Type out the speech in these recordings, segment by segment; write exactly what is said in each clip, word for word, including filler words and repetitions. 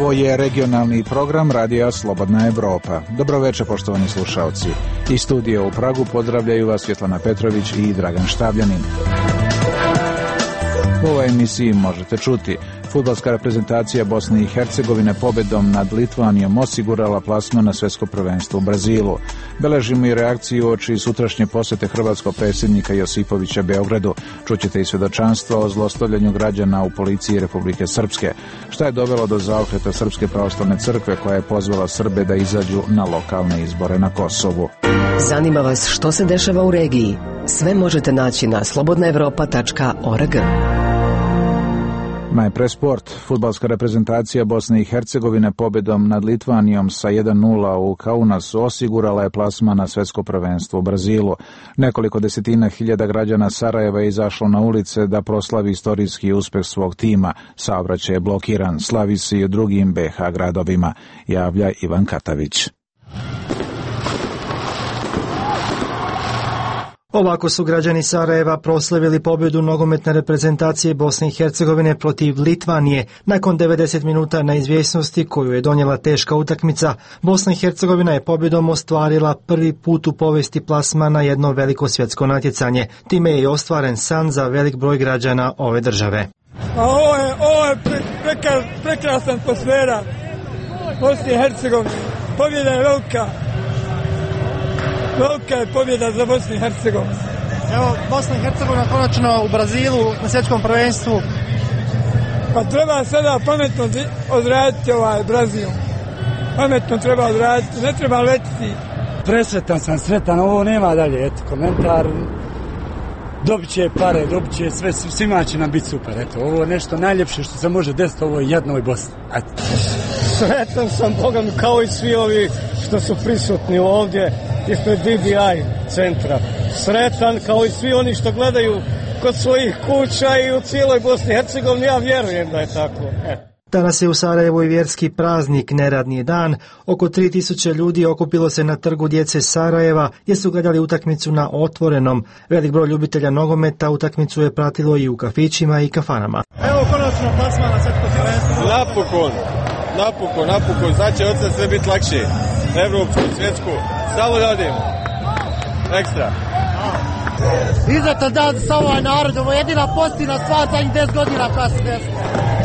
Ovo je regionalni program Radija Slobodna Evropa. Dobro večer, poštovani slušalci. Iz studija u Pragu pozdravljaju vas Svjetlana Petrović i Dragan Štavljanin. U ovoj emisiji možete čuti: fudbalska reprezentacija Bosne i Hercegovine pobedom nad Litvanijom osigurala plasman na svjetsko prvenstvo u Brazilu. Beležimo i reakciju uoči sutrašnje posjete hrvatskog predsjednika Josipovića Beogradu. Čućete i svjedočanstva o zlostavljanju građana u policiji Republike Srpske. Šta je dovelo do zaokreta Srpske pravoslavne crkve koja je pozvala Srbe da izađu na lokalne izbore na Kosovu? Zanima vas što se dešava u regiji? Sve možete naći na slobodna evropa tačka org. Najpre sport. Fudbalska reprezentacija Bosne i Hercegovine pobjedom nad Litvanijom sa jedan nula u Kaunasu osigurala je plasman na svjetsko prvenstvo u Brazilu. Nekoliko desetina hiljada građana Sarajeva je izašlo na ulice da proslavi istorijski uspjeh svog tima. Saobraćaj je blokiran, slavi se i u drugim be ha gradovima, javlja Ivan Katavić. Ovako su građani Sarajeva proslavili pobjedu nogometne reprezentacije Bosne i Hercegovine protiv Litvanije. Nakon devedeset minuta neizvjesnosti koju je donijela teška utakmica, Bosna i Hercegovina je pobjedom ostvarila prvi put u povijesti plasma na jedno veliko svjetsko natjecanje. Time je i ostvaren san za velik broj građana ove države. A ovo je, ovo je pre, prekra, prekrasna atmosfera Bosne i Hercegovine. Pobjeda je velika. Velika je pobjeda za Bosnu i Hercegovinu. Evo, Bosna i Hercegovina konačno u Brazilu na svjetskom prvenstvu. Pa treba sada pametno odraditi ovaj Brazil. Pametno treba odraditi, ne treba letiti. Presretan sam, sretan, ovo nema dalje, eto, komentar. Dobit će pare, dobit će sve, svima će nam biti super, eto, ovo je nešto najljepše što se može desiti ovoj jednoj Bosni, eto. Sretan sam, Bogam, kao i svi ovi što su prisutni ovdje ispred D B I centra. Sretan kao i svi oni što gledaju kod svojih kuća i u cijeloj Bosni i Hercegovini, ja vjerujem da je tako. E. Danas je u Sarajevu i vjerski praznik, neradni dan. Oko tri tisuće ljudi okupilo se na trgu djece Sarajeva gdje su gledali utakmicu na otvorenom. Velik broj ljubitelja nogometa utakmicu je pratilo i u kafićima i kafanama. Evo konačno plasman na svjetsko prvenstvo. Napokon, napokon, napokon, sad će od sad sve biti lakše. Evropsku, svjetsku, samo da odemo. Ekstra. Izuzetan dan sa ovaj narod, ovo je jedina pozitivna stvar za njih deset godina koja se desila.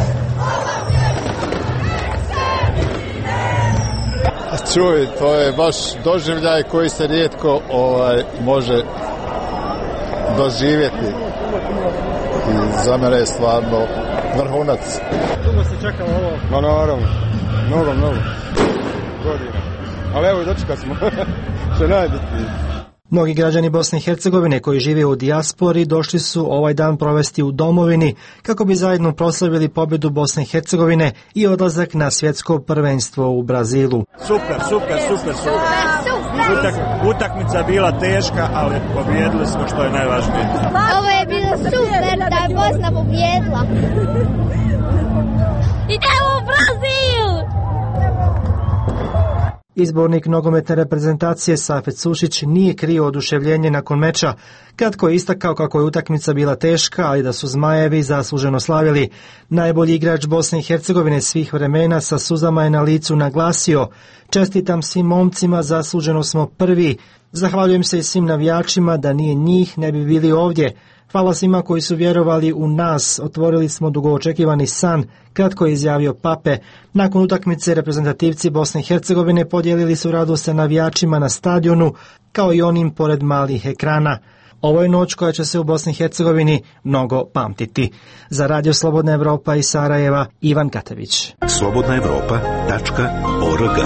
Čuj, to je baš doživljaj koji se rijetko ovaj, može doživjeti. I za mene je stvarno vrhunac. Dugo se čekalo ovo? Ma naravno, mnogo, mnogo godina. Ali evo i dočekali smo, što je najbitnije. Mnogi građani Bosne i Hercegovine koji žive u dijaspori došli su ovaj dan provesti u domovini kako bi zajedno proslavili pobjedu Bosne i Hercegovine i odlazak na svjetsko prvenstvo u Brazilu. Super, super, super, super. Utak, utakmica je bila teška, ali pobjedili smo, što je najvažnije. Ovo je bilo super da je Bosna pobjedila. Idemo u Brazil! Izbornik nogometne reprezentacije Safet Sušić nije krio oduševljenje nakon meča. Kratko je istakao kako je utakmica bila teška, ali da su Zmajevi zasluženo slavili. Najbolji igrač Bosne i Hercegovine svih vremena sa suzama je na licu naglasio: čestitam svim momcima, zasluženo smo prvi. Zahvaljujem se i svim navijačima, da nije njih ne bi bili ovdje. Hvala svima koji su vjerovali u nas, otvorili smo dugoočekivani san, kratko je izjavio Pape. Nakon utakmice reprezentativci Bosne i Hercegovine podijelili su radost sa navijačima na stadionu, kao i onim pored malih ekrana. Ovo je noć koja će se u Bosni i Hercegovini mnogo pamtiti. Za Radio Slobodna Evropa iz Sarajeva, Ivan Katavić. slobodna evropa tačka org.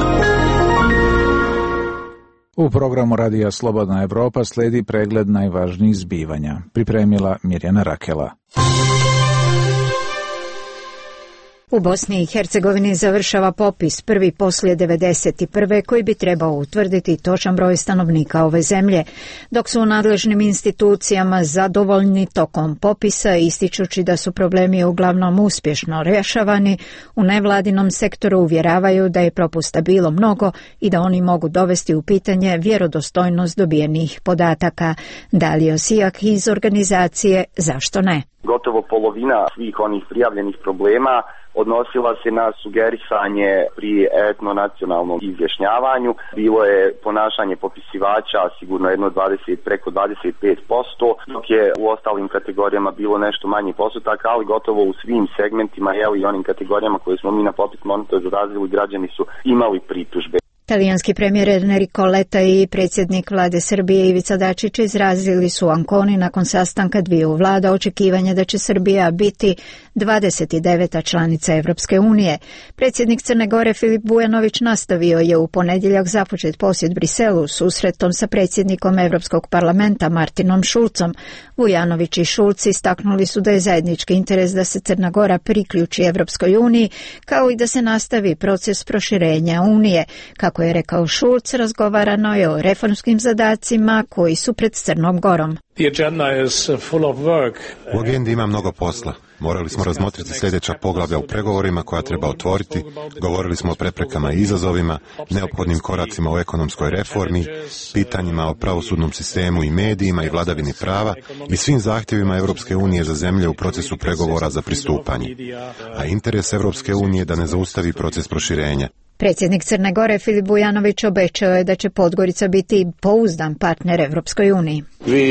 U programu Radija Slobodna Evropa slijedi pregled najvažnijih zbivanja. Pripremila Mirjana Rakela. U Bosni i Hercegovini završava popis prvi poslije devedeset prve koji bi trebao utvrditi točan broj stanovnika ove zemlje, dok su u nadležnim institucijama zadovoljni tokom popisa, ističući da su problemi uglavnom uspješno rješavani. U nevladinom sektoru uvjeravaju da je propusta bilo mnogo i da oni mogu dovesti u pitanje vjerodostojnost dobijenih podataka. Dalio Sijak iz organizacije Zašto ne? Gotovo polovina svih onih prijavljenih problema odnosila se na sugerisanje pri etnonacionalnom izjašnjavanju. Bilo je ponašanje popisivača sigurno jedno dvadeset, preko dvadeset pet posto, dok je u ostalim kategorijama bilo nešto manji postotak, ali gotovo u svim segmentima, jel, i onim kategorijama koje smo mi na popis monitor zarazili, građani su imali pritužbe. Talijanski premijer Enrico Letta i predsjednik vlade Srbije Ivica Dačić izrazili su u Anconi nakon sastanka dviju vlada očekivanje da će Srbija biti dvadeset deveta članica Evropske unije. Predsjednik Crne Gore Filip Vujanović nastavio je u ponedjeljak započet posjet Briselu susretom sa predsjednikom Evropskog parlamenta Martinom Šulcom. Vujanović i Šulc istaknuli su da je zajednički interes da se Crna Gora priključi Evropskoj uniji, kao i da se nastavi proces proširenja unije. Kako je rekao Šulc, razgovarano je o reformskim zadacima koji su pred Crnom Gorom. U agendi ima mnogo posla. Morali smo razmotriti sljedeća poglavlja u pregovorima koja treba otvoriti, govorili smo o preprekama i izazovima, neophodnim koracima u ekonomskoj reformi, pitanjima o pravosudnom sistemu i medijima i vladavini prava i svim zahtjevima Evropske unije za zemlje u procesu pregovora za pristupanje. A interes Evropske unije da ne zaustavi proces proširenja. Predsjednik Crne Gore Filip Vujanović obećao je da će Podgorica biti pouzdan partner Evropskoj uniji.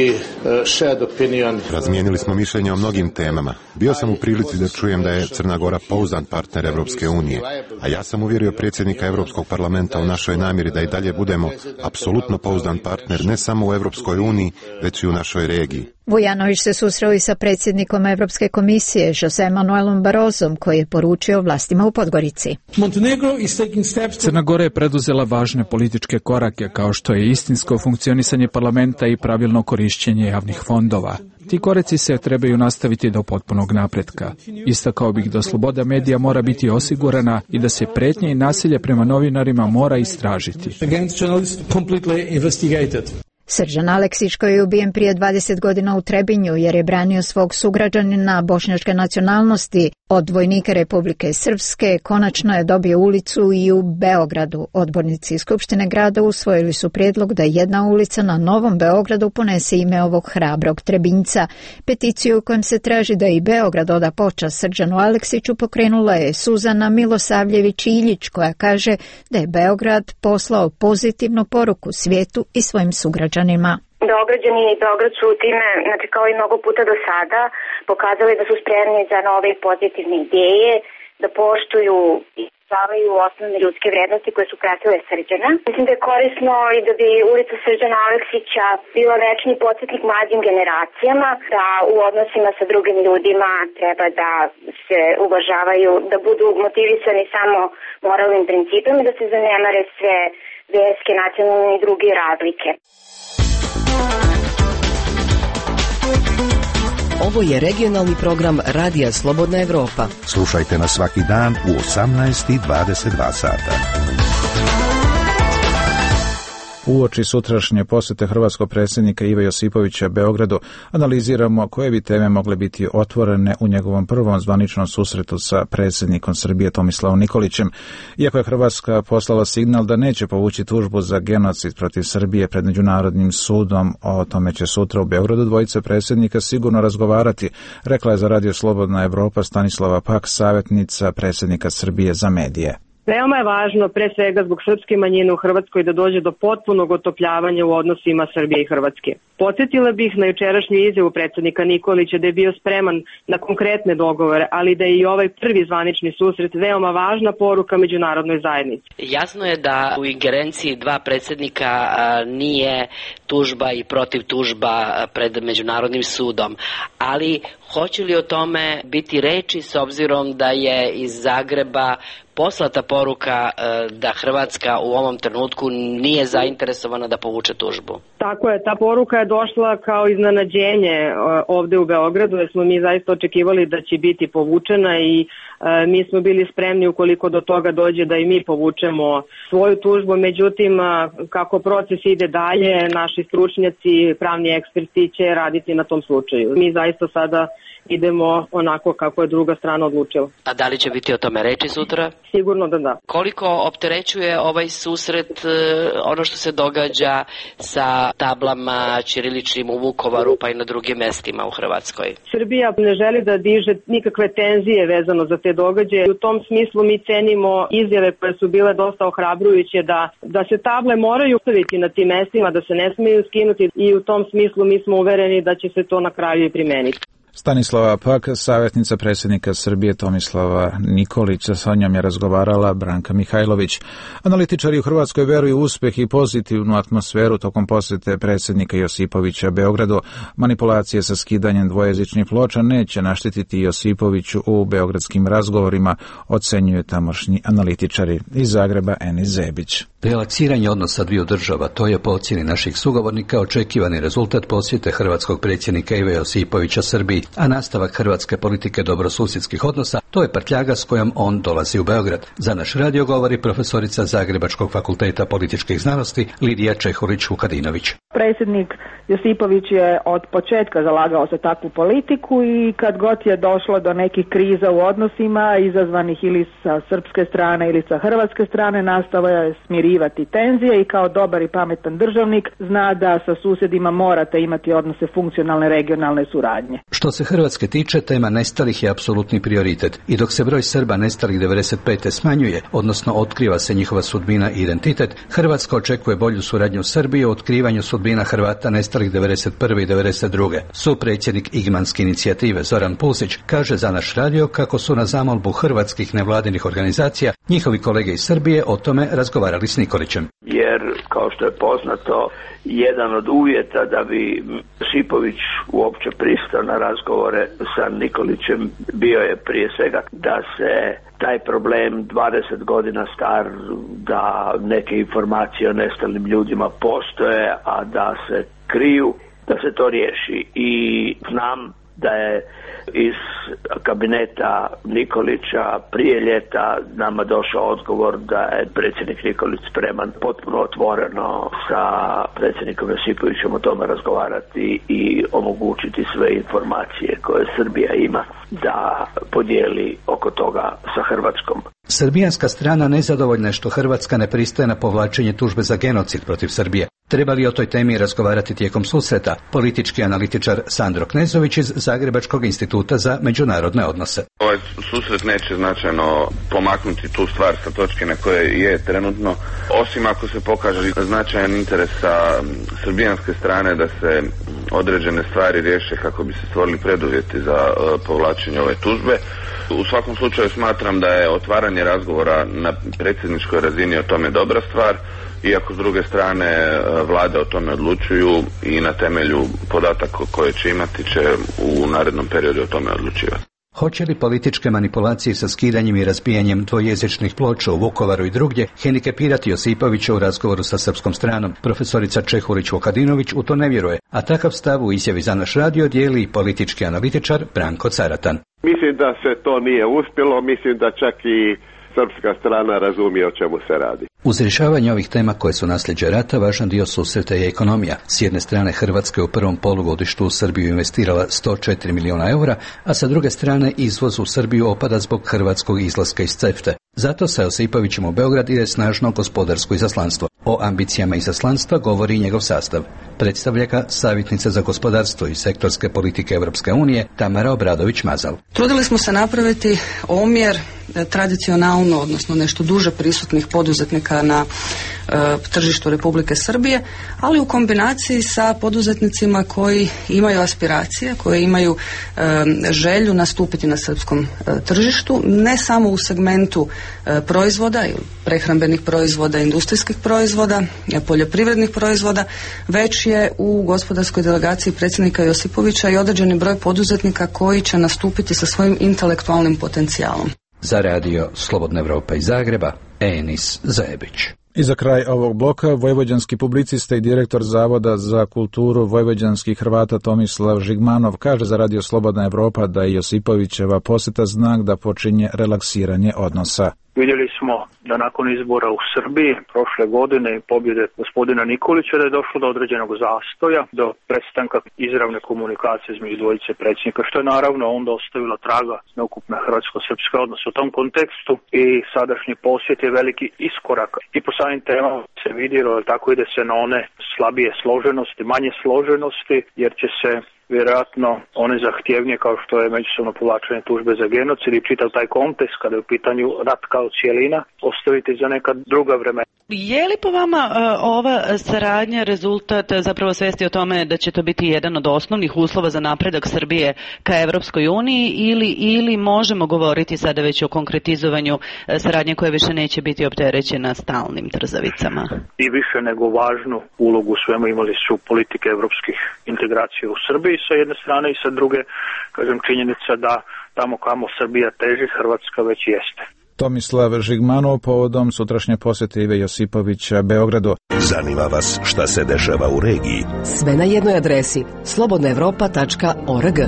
Razmijenili smo mišljenje o mnogim temama. Bio sam u prilici da čujem da je Crna Gora pouzdan partner Evropske unije, a ja sam uvjerio predsjednika Europskog parlamenta u našoj namjeri da i dalje budemo apsolutno pouzdan partner ne samo u Evropskoj uniji, već i u našoj regiji. Vujanović se susreo i sa predsjednikom Europske komisije José Manuelom Barrosom, koji je poručio vlastima u Podgorici. Crna Gora je preduzela važne političke korake kao što je istinsko funkcionisanje parlamenta i pravilno korišćenje javnih fondova. Ti koraci se trebaju nastaviti do potpunog napretka. Istakao bih da sloboda medija mora biti osigurana i da se prijetnje i nasilje prema novinarima mora istražiti. Srđan Aleksić, koji je ubijen prije dvadeset godina u Trebinju jer je branio svog sugrađanina bošnjačke nacionalnosti od vojnika Republike Srpske, konačno je dobio ulicu i u Beogradu. Odbornici Skupštine grada usvojili su prijedlog da jedna ulica na Novom Beogradu ponese ime ovog hrabrog Trebinjca. Peticiju u kojem se traži da i Beograd oda počast Srđanu Aleksiću pokrenula je Suzana Milosavljević-Iljić, koja kaže da je Beograd poslao pozitivnu poruku svijetu i svojim sugrađanima. Beograđani i Beograd su time, znači kao i mnogo puta do sada, pokazali da su spremni za nove pozitivne ideje, da poštuju i zavaju osnovne ljudske vrednosti koje su pratile Srđana. Mislim da je korisno i da bi ulica Srđana Aleksića bila večni podsjetnik mlađim generacijama, da u odnosima sa drugim ljudima treba da se uvažavaju, da budu motivisani samo moralnim principima, da se zanemare sve verske, nacionalne i druge razlike. Ovo je regionalni program Radija Slobodna Evropa. Slušajte nas svaki dan u osamnaest i dvadeset dva sata. Uoči sutrašnje posjete hrvatskog predsjednika Ive Josipovića Beogradu analiziramo koje bi teme mogle biti otvorene u njegovom prvom zvaničnom susretu sa predsjednikom Srbije Tomislavom Nikolićem. Iako je Hrvatska poslala signal da neće povući tužbu za genocid protiv Srbije pred Međunarodnim sudom, o tome će sutra u Beogradu dvojice predsjednika sigurno razgovarati, rekla je za Radio Slobodna Evropa Stanislava Pak, savjetnica predsjednika Srbije za medije. Veoma je važno, pre svega zbog srpske manjine u Hrvatskoj, da dođe do potpunog otopljavanja u odnosima Srbije i Hrvatske. Podsjetila bih na jučerašnju izjavu predsjednika Nikolića da je bio spreman na konkretne dogovore, ali da je i ovaj prvi zvanični susret veoma važna poruka međunarodnoj zajednici. Jasno je da u ingerenciji dva predsjednika nije tužba i protiv tužba pred Međunarodnim sudom, ali hoće li o tome biti reči s obzirom da je iz Zagreba poslata poruka da Hrvatska u ovom trenutku nije zainteresovana da povuče tužbu? Tako je, ta poruka je došla kao iznenađenje ovde u Beogradu, jer smo mi zaista očekivali da će biti povučena i mi smo bili spremni ukoliko do toga dođe da i mi povučemo svoju tužbu, međutim kako proces ide dalje, naši stručnjaci, pravni eksperti će raditi na tom slučaju. Mi zaista sada idemo onako kako je druga strana odlučila. A da li će biti o tome reči sutra? Sigurno da da. Koliko opterećuje ovaj susret ono što se događa sa tablama ćiriličnim u Vukovaru pa i na drugim mestima u Hrvatskoj? Srbija ne želi da diže nikakve tenzije vezano za se događa. U tom smislu mi cenimo izjave koje su bile dosta ohrabrujuće da, da se table moraju staviti na tim mestima, da se ne smiju skinuti i u tom smislu mi smo uvereni da će se to na kraju i primeniti. Stanislava Pak, savjetnica predsjednika Srbije Tomislava Nikolića, sa njom je razgovarala Branka Mihajlović. Analitičari u Hrvatskoj veruju u uspjeh i pozitivnu atmosferu tokom posjete predsjednika Josipovića Beogradu. Manipulacije sa skidanjem dvojezičnih ploča neće naštetiti Josipoviću u beogradskim razgovorima, ocenjuju tamošnji analitičari. Iz Zagreba Enis Zebić. Relaksiranje odnosa dviju država, to je po ocjeni naših sugovornika očekivani rezultat posjete hrvatskog predsjednika Ive Josipovića Srbiji, a nastavak hrvatske politike dobrosusjedskih odnosa, to je prtljaga s kojom on dolazi u Beograd. Za naš radio govori profesorica Zagrebačkog fakulteta političkih znanosti Lidija Čehurić-Vukadinović. Predsjednik Josipović je od početka zalagao za takvu politiku i kad god je došlo do nekih kriza u odnosima, izazvanih ili sa srpske strane ili sa hrvatske strane, nastavio je smirivati tenzije i kao dobar i pametan državnik zna da sa susjedima morate imati odnose funkcionalne regionalne suradnje. Što se Hrvatske tiče, tema nestalih je apsolutni prioritet i dok se broj Srba nestalih devedeset pete smanjuje, odnosno otkriva se njihova sudbina i identitet, Hrvatska očekuje bolju suradnju Srbije u otkrivanju sudbina Hrvata nestalih devedeset prve i devedeset druge Supredsjednik Igmanske inicijative Zoran Pusić kaže za naš radio kako su na zamolbu hrvatskih nevladinih organizacija njihovi kolege iz Srbije o tome razgovarali s Nikolićem. Jer, kao što je poznato, jedan od uvjeta da bi Josipović uopće pristao na razgovore sa Nikolićem bio je prije svega da se taj problem dvadeset godina star, da neke informacije o nestalim ljudima postoje, a da se kriju, da se to riješi. I znam da je iz kabineta Nikolića prije ljeta nama došao odgovor da je predsjednik Nikolić spreman potpuno otvoreno sa predsjednikom Josipovićem o tome razgovarati i omogućiti sve informacije koje Srbija ima da podijeli oko toga sa Hrvatskom. Srbijanska strana nezadovoljna je što Hrvatska ne pristaje na povlačenje tužbe za genocid protiv Srbije. Treba li o toj temi razgovarati tijekom susreta? Politički analitičar Sandro Knezović iz Zagrebačkog instituta za međunarodne odnose. Ovaj susret neće značajno pomaknuti tu stvar sa točke na koje je trenutno, osim ako se pokaže značajan interes sa srbijanske strane da se određene stvari riješe kako bi se stvorili preduvjeti za uh, povlačenje ove tužbe. U svakom slučaju smatram da je otvaranje razgovora na predsjedničkoj razini o tome dobra stvar, iako s druge strane vlade o tome odlučuju i na temelju podataka koje će imati će u narednom periodu o tome odlučivati. Hoće li političke manipulacije sa skidanjem i razbijanjem dvojezičnih ploča u Vukovaru i drugdje hendikepirati Josipovića u razgovoru sa srpskom stranom? Profesorica Čehurić-Vukadinović u to ne vjeruje, a takav stav u izjavi za naš radio dijeli i politički analitičar Branko Caratan. Mislim da se to nije uspjelo, mislim da čak i srpska strana razumije o čemu se radi. Uz rješavanje ovih tema koje su nasljeđe rata, važan dio susreta je ekonomija. S jedne strane Hrvatska je u prvom polugodištu u Srbiju investirala sto četiri milijuna eura, a sa druge strane izvoz u Srbiju opada zbog hrvatskog izlaska iz CEFTA. Zato sa Josipovićem u Beograd ide snažno gospodarsko izaslanstvo. O ambicijama izaslanstva govori i njegov sastav. Predstavlja ga savjetnica za gospodarstvo i sektorske politike Europske unije Tamara Obradović-Mazal. Trudili smo se napraviti omjer tradicionalno, odnosno nešto duže prisutnih poduzetnika na e, tržištu Republike Srbije, ali u kombinaciji sa poduzetnicima koji imaju aspiracije, koji imaju e, želju nastupiti na srpskom e, tržištu, ne samo u segmentu e, proizvoda, prehrambenih proizvoda, industrijskih proizvoda, poljoprivrednih proizvoda, već je u gospodarskoj delegaciji predsjednika Josipovića i određeni broj poduzetnika koji će nastupiti sa svojim intelektualnim potencijalom. Za radio Slobodna Evropa iz Zagreba, Enis Zebić. I za kraj ovog bloka, vojvođanski publicista i direktor Zavoda za kulturu vojvođanskih Hrvata Tomislav Žigmanov kaže za radio Slobodna Evropa da je Josipovićeva posjeta znak da počinje relaksiranje odnosa. Vidjeli smo da nakon izbora u Srbiji prošle godine i pobjede gospodina Nikolića da je došlo do određenog zastoja, do prestanka izravne komunikacije između dvojice predsjednika, što je naravno onda ostavilo traga na ukupne hrvatsko-srpske odnose. U tom kontekstu i sadašnji posjet je veliki iskorak i po samim temama se vidjelo, tako ide se na one slabije složenosti, manje složenosti, jer će se vjerojatno one zahtjevnije kao što je međusobno povlačenje tužbe za genocid i čitav taj kontekst kada je u pitanju rat kao cijelina ostaviti za neka druga vremena. Je li po vama uh, ova saradnja rezultat zapravo svesti o tome da će to biti jedan od osnovnih uslova za napredak Srbije ka Evropskoj uniji ili, ili možemo govoriti sada već o konkretizovanju uh, saradnje koja više neće biti opterećena stalnim trzavicama? I više nego važnu ulogu u svemu imali su politike evropskih integracija u Srbiji sa jedne strane i sa druge, kažem, činjenica da tamo kamo Srbija teži, Hrvatska već jeste. Tomislav Žigmanov povodom sutrašnje posjete Ive Josipovića Beogradu. Zanima vas šta se dešava u regiji? Sve na jednoj adresi slobodna evropa tačka org.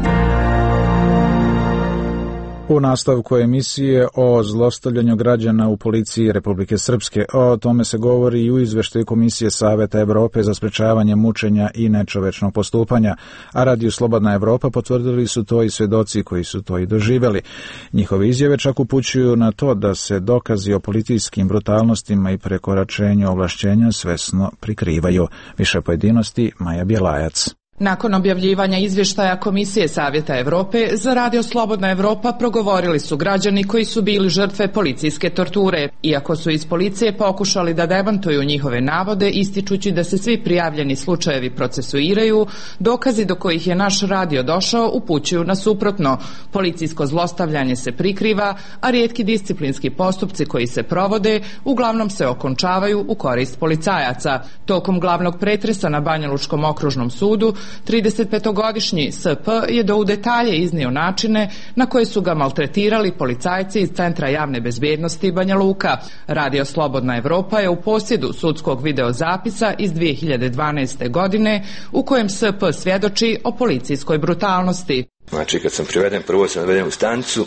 U nastavku emisije o zlostavljanju građana u policiji Republike Srpske. O tome se govori i u izveštaju Komisije Saveta Evrope za sprečavanje mučenja i nečovečnog postupanja, a Radio Slobodna Evropa potvrdili su to i svedoci koji su to i doživjeli. Njihove izjave čak upućuju na to da se dokazi o policijskim brutalnostima i prekoračenju ovlašćenja svesno prikrivaju. Više pojedinosti Maja Bjelajac. Nakon objavljivanja izvještaja Komisije Savjeta Evrope za Radio Slobodna Evropa progovorili su građani koji su bili žrtve policijske torture. Iako su iz policije pokušali da demantuju njihove navode, ističući da se svi prijavljeni slučajevi procesuiraju, dokazi do kojih je naš radio došao upućuju na suprotno. Policijsko zlostavljanje se prikriva, a rijetki disciplinski postupci koji se provode uglavnom se okončavaju u korist policajaca. Tokom glavnog pretresa na Banjalučkom okružnom sudu tridesetpetogodišnji S P je do u detalje iznio načine na koje su ga maltretirali policajci iz Centra javne bezbjednosti Banja Luka. Radio Slobodna Evropa je u posjedu sudskog videozapisa iz dvije hiljade dvanaeste. godine u kojem S P svjedoči o policijskoj brutalnosti. Znači, kad sam priveden, prvo sam naveden u stanicu,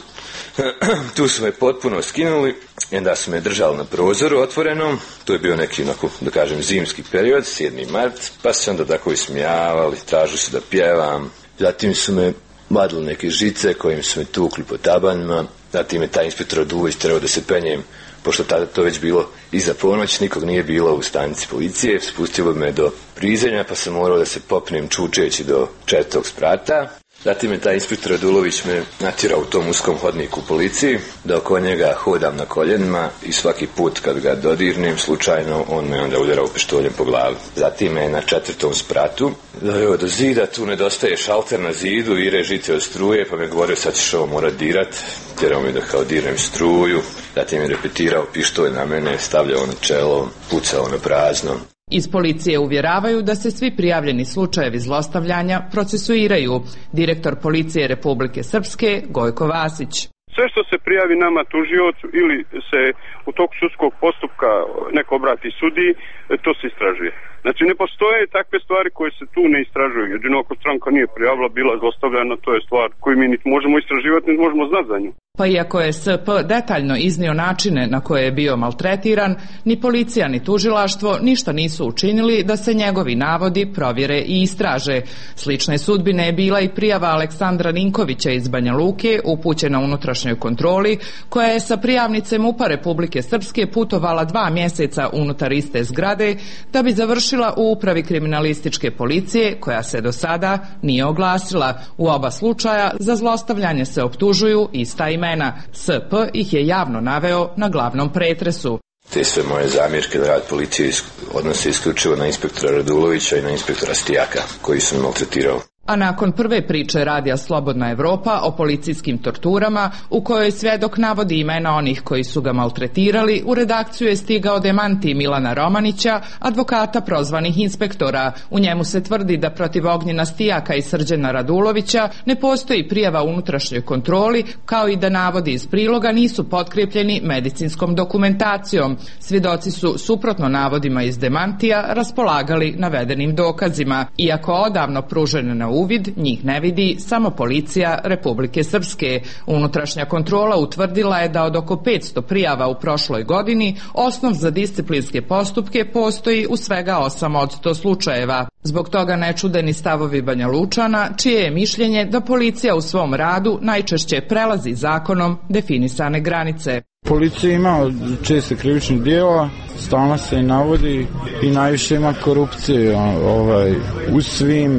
tu su me potpuno skinuli, onda su me držali na prozoru otvorenom, to je bio neki, onako, da kažem, zimski period, sedmi mart, pa su se onda tako ismijavali, tražili su da pjevam, zatim su me vadili neke žice kojim su me tukli po tabanima, zatim je taj inspektor Radulović trebao da se penjem, pošto tada to već bilo iza ponoć, nikog nije bilo u stanici policije, spustilo me do prizemlja, pa sam morao da se popnem čučeći do četvrtog sprata. Zatim je taj inspektor Radulović me natjerao u tom uskom hodniku u policiji, da oko njega hodam na koljenima i svaki put kad ga dodirnem slučajno, on me onda udarao pištoljem po glavi. Zatim me na četvrtom spratu doveo do zida, tu nedostaje šalter na zidu, vire žice od struje, pa me govorio sad ćeš ovo morat dirat, tjerao mi da kao dirnem struju, zatim je repetirao pištolj na mene, stavljao na čelo, pucao na prazno. Iz policije uvjeravaju da se svi prijavljeni slučajevi zlostavljanja procesuiraju. Direktor policije Republike Srpske Gojko Vasić. Sve što se prijavi nama tužiocu ili se u toku sudskog postupka neko obrati sudiji, to se istražuje. Znači ne postoje takve stvari koje se tu ne istražuju. Jedino ako stranka nije prijavila, bila zlostavljana, to je stvar koju mi niti možemo istraživati, niti možemo znati za nju. Pa iako je S P detaljno iznio načine na koje je bio maltretiran, ni policija ni tužilaštvo ništa nisu učinili da se njegovi navodi provjere i istraže. Slične sudbine je bila i prijava Aleksandra Ninkovića iz Banja Luke upućena unutrašnjoj kontroli, koja je sa prijavnice MUP-a Republike Srpske putovala dva mjeseca unutar iste zgrade da bi završila u upravi kriminalističke policije, koja se do sada nije oglasila. U oba slučaja za zlostavljanje se optužuju ista imena. S P ih je javno naveo na glavnom pretresu. Te sve moje zamjerke da rad policije odnose isključivo na inspektora Radulovića i na inspektora Stijaka, koji su me maltretirao. A nakon prve priče Radija Slobodna Evropa o policijskim torturama, u kojoj svjedok navodi imena onih koji su ga maltretirali, u redakciju je stigao demanti Milana Romanića, advokata prozvanih inspektora. U njemu se tvrdi da protiv Ognjena Stijaka i Srđana Radulovića ne postoji prijava unutrašnjoj kontroli, kao i da navodi iz priloga nisu potkrijepljeni medicinskom dokumentacijom. Svjedoci su, suprotno navodima iz demantija, raspolagali navedenim dokazima. Iako odavno pružene na uvid, njih ne vidi samo policija Republike Srpske. Unutrašnja kontrola utvrdila je da od oko petsto prijava u prošloj godini osnov za disciplinske postupke postoji u svega osam od sto slučajeva. Zbog toga ne čude ni stavovi Banja Lučana, čije je mišljenje da policija u svom radu najčešće prelazi zakonom definisane granice. Policija ima često krivičnih djela, stalno se i navodi i najviše ima korupcije ovaj, u svim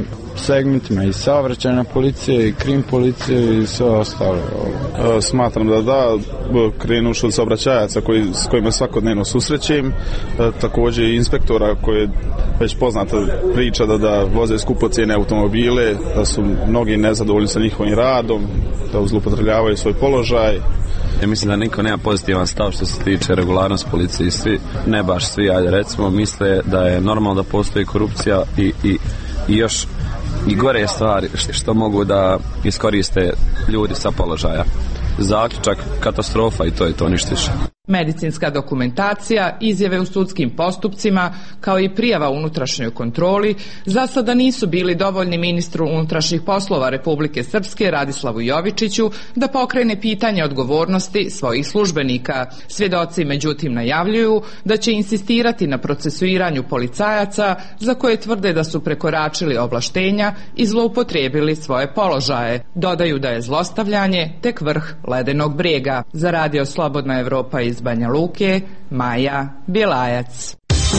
segmentima i saobraćajna policija i krim policija i sve ostalo. Smatram da da, krenuš od saobraćajaca koji, s kojima svakodnevno susrećem, također i inspektora koji je već poznata priča da, da voze skupocijene automobile, da su mnogi nezadovoljni sa njihovim radom, da zloupotrebljavaju svoj položaj. Ja mislim da niko nema pozitivan stav što se tiče regularnost policije i svi, ne baš svi, ajde recimo, misle da je normalno da postoji korupcija i, i, i još i gore stvari što mogu da iskoriste ljudi sa položaja. Zaključak, katastrofa i to je to, ništa više. Medicinska dokumentacija, izjave u sudskim postupcima, kao i prijava unutrašnjoj kontroli, za sada nisu bili dovoljni ministru unutrašnjih poslova Republike Srpske Radislavu Jovičiću da pokrene pitanje odgovornosti svojih službenika. Svjedoci međutim najavljuju da će insistirati na procesuiranju policajaca za koje tvrde da su prekoračili ovlaštenja i zloupotrijebili svoje položaje. Dodaju da je zlostavljanje tek vrh ledenog brega. Za Radio Slobodna Evropa iz Banja Luke, Maja Bjelajac.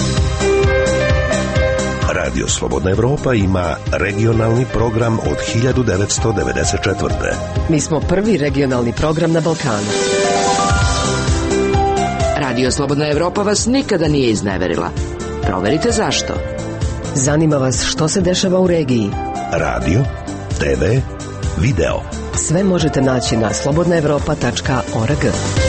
Radio Slobodna Evropa ima regionalni program od hiljadu devetsto devedeset četvrte. Mi smo prvi regionalni program na Balkanu. Radio Slobodna Evropa vas nikada nije izneverila. Proverite zašto. Zanima vas što se dešava u regiji. Radio, te ve, video. Sve možete naći na slobodna evropa tačka org.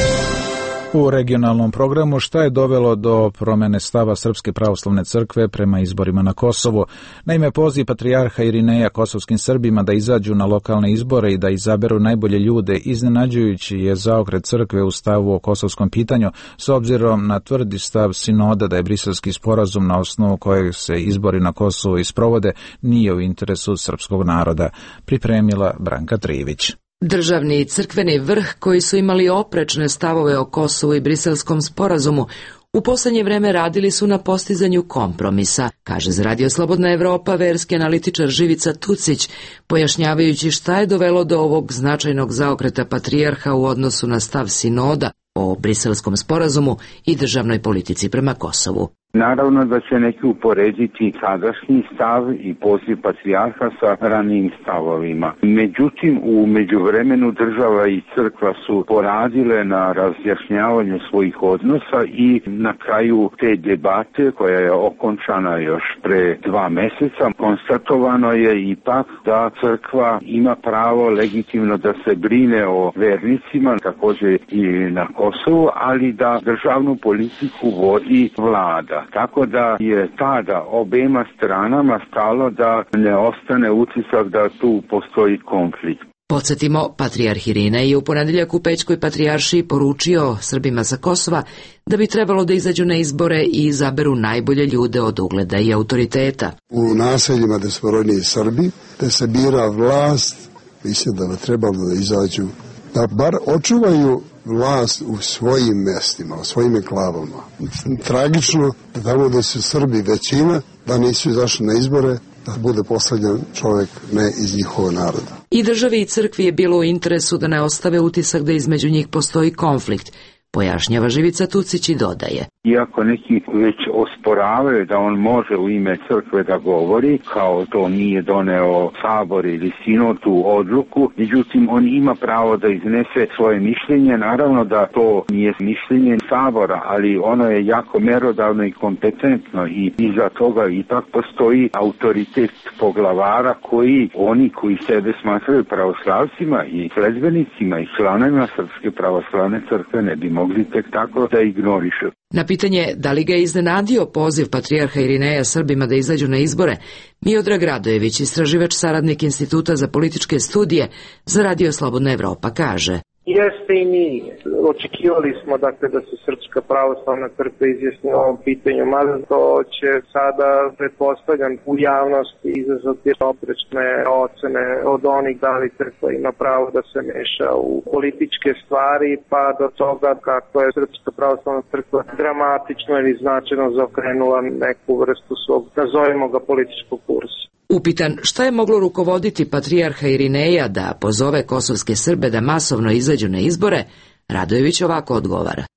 U regionalnom programu šta je dovelo do promene stava Srpske pravoslavne crkve prema izborima na Kosovu. Naime, poziv patrijarha Irineja kosovskim Srbima da izađu na lokalne izbore i da izaberu najbolje ljude iznenađujući je zaokret crkve u stavu o kosovskom pitanju, s obzirom na tvrdi stav sinoda da je Briselski sporazum na osnovu kojeg se izbori na Kosovu isprovode nije u interesu srpskog naroda. Pripremila Branka Trivić. Državni i crkveni vrh koji su imali oprečne stavove o Kosovu i Briselskom sporazumu u posljednje vreme radili su na postizanju kompromisa, kaže za Radio Slobodna Evropa verski analitičar Živica Tucić, pojašnjavajući šta je dovelo do ovog značajnog zaokreta patrijarha u odnosu na stav sinoda o Briselskom sporazumu i državnoj politici prema Kosovu. Naravno da će neki uporediti sadašnji stav i poziv patrijarha sa ranijim stavovima. Međutim, u međuvremenu država i crkva su poradile na razjašnjavanju svojih odnosa i na kraju te debate, koja je okončana još pre dva meseca, konstatovano je ipak da crkva ima pravo legitimno da se brine o vernicima, također i na Kosovu, ali da državnu politiku vodi vlada. Tako da je tada obema stranama stalo da ne ostane utisak da tu postoji konflikt. Podsjetimo, patrijarh Irinej je u ponedjeljak u Pećkoj patrijaršiji poručio Srbima sa Kosova da bi trebalo da izađu na izbore i izaberu najbolje ljude od ugleda i autoriteta. U naseljima gde su rodni Srbi, gde se bira vlast, mislim da bi trebalo da izađu, da bar očuvaju vlast u svojim mestima, u svojim enklavama. Tragično da tamo da su Srbi većina, da nisu izašli na izbore, da bude postavljen čovjek ne iz njihovog naroda. I državi i crkvi je bilo u interesu da ne ostave utisak da između njih postoji konflikt, pojašnjava Živica Tucić i dodaje. Iako neki već osporavaju da on može u ime crkve da govori, kao to nije doneo sabor ili sinod tu odluku, međutim on ima pravo da iznese svoje mišljenje, naravno da to nije mišljenje sabora, ali ono je jako merodavno i kompetentno i iza toga ipak postoji autoritet poglavara koji oni koji sebe smatraju pravoslavcima i sledbenicima i članovima Srpske pravoslavne crkve ne bi mogli tek tako da ignorišu. Na pitanje da li ga je iznenadio poziv patrijarha Irineja Srbima da izađu na izbore, Miodrag Radojević, istraživač saradnik Instituta za političke studije za Radio Slobodna Evropa, kaže: Jeste i nije. Očekivali smo dakle da se Srpska pravoslavna crkva izjasni o ovom pitanju, mada to će sada, pretpostavljam, u javnosti izazvati oprečne ocene od onih da li crkva ima pravo da se meša u političke stvari, pa do toga kako je Srpska pravoslavna crkva dramatično ili značajno zaokrenula neku vrstu svog, nazovimo ga, političkog kursa. Upitan šta je moglo rukovoditi patrijarha Irineja da pozove kosovske Srbe da masovno izađu na izbore, Radojević ovako odgovara. Pretpostavljam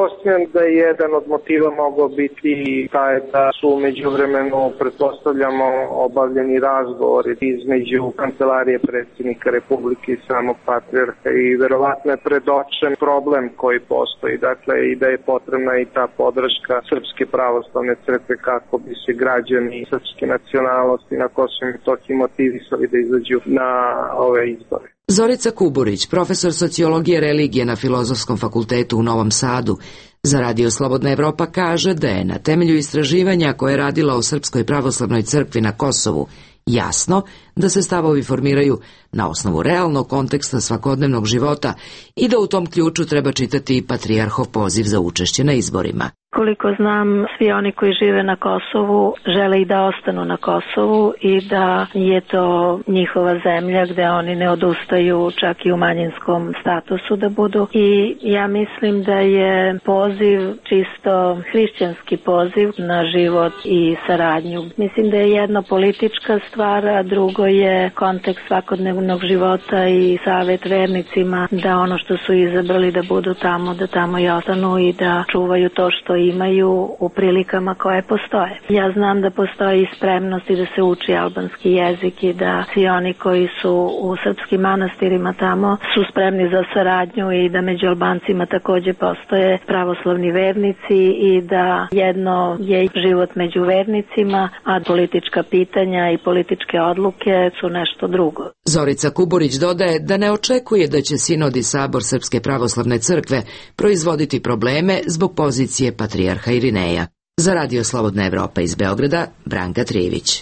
Pretpostavljam da je jedan od motiva mogao biti taj da su umeđu vremenu, pretpostavljamo, obavljeni razgovori između Kancelarije predsjednika Republike i samog patrijarha i verovatno je predočen problem koji postoji, dakle i da je potrebna i ta podrška Srpske pravoslavne crkve kako bi se građani srpske nacionalnosti na Kosovu i Metohiji motivisali da izađu na ove izbore. Zorica Kuburić, profesor sociologije religije na Filozofskom fakultetu u Novom Sadu, za Radio Slobodna Evropa kaže da je na temelju istraživanja koje je radila o Srpskoj pravoslavnoj crkvi na Kosovu jasno da se stavovi formiraju na osnovu realnog konteksta svakodnevnog života i da u tom ključu treba čitati i patrijarhov poziv za učešće na izborima. Koliko znam, svi oni koji žive na Kosovu žele i da ostanu na Kosovu i da je to njihova zemlja gde oni ne odustaju čak i u manjinskom statusu da budu. I ja mislim da je poziv čisto hrišćanski poziv na život i saradnju. Mislim da je jedno politička stvar, a drugo je kontekst svakodnevnog života i savet vernicima da ono što su izabrali da budu tamo, da tamo i ostanu i da čuvaju to što imaju u prilikama koje postoje. Ja znam da postoji spremnost i da se uči albanski jezik i da svi oni koji su u srpskim manastirima tamo su spremni za saradnju i da među Albancima takođe postoje pravoslavni vernici i da jedno je život među vernicima, a politička pitanja i političke odluke su nešto drugo. Zorica Kuburić dodaje da ne očekuje da će Sinod i Sabor Srpske pravoslavne crkve proizvoditi probleme zbog pozicije patrijarha Irineja. Za Radio Slobodna Evropa iz Beograda, Branka Trivić.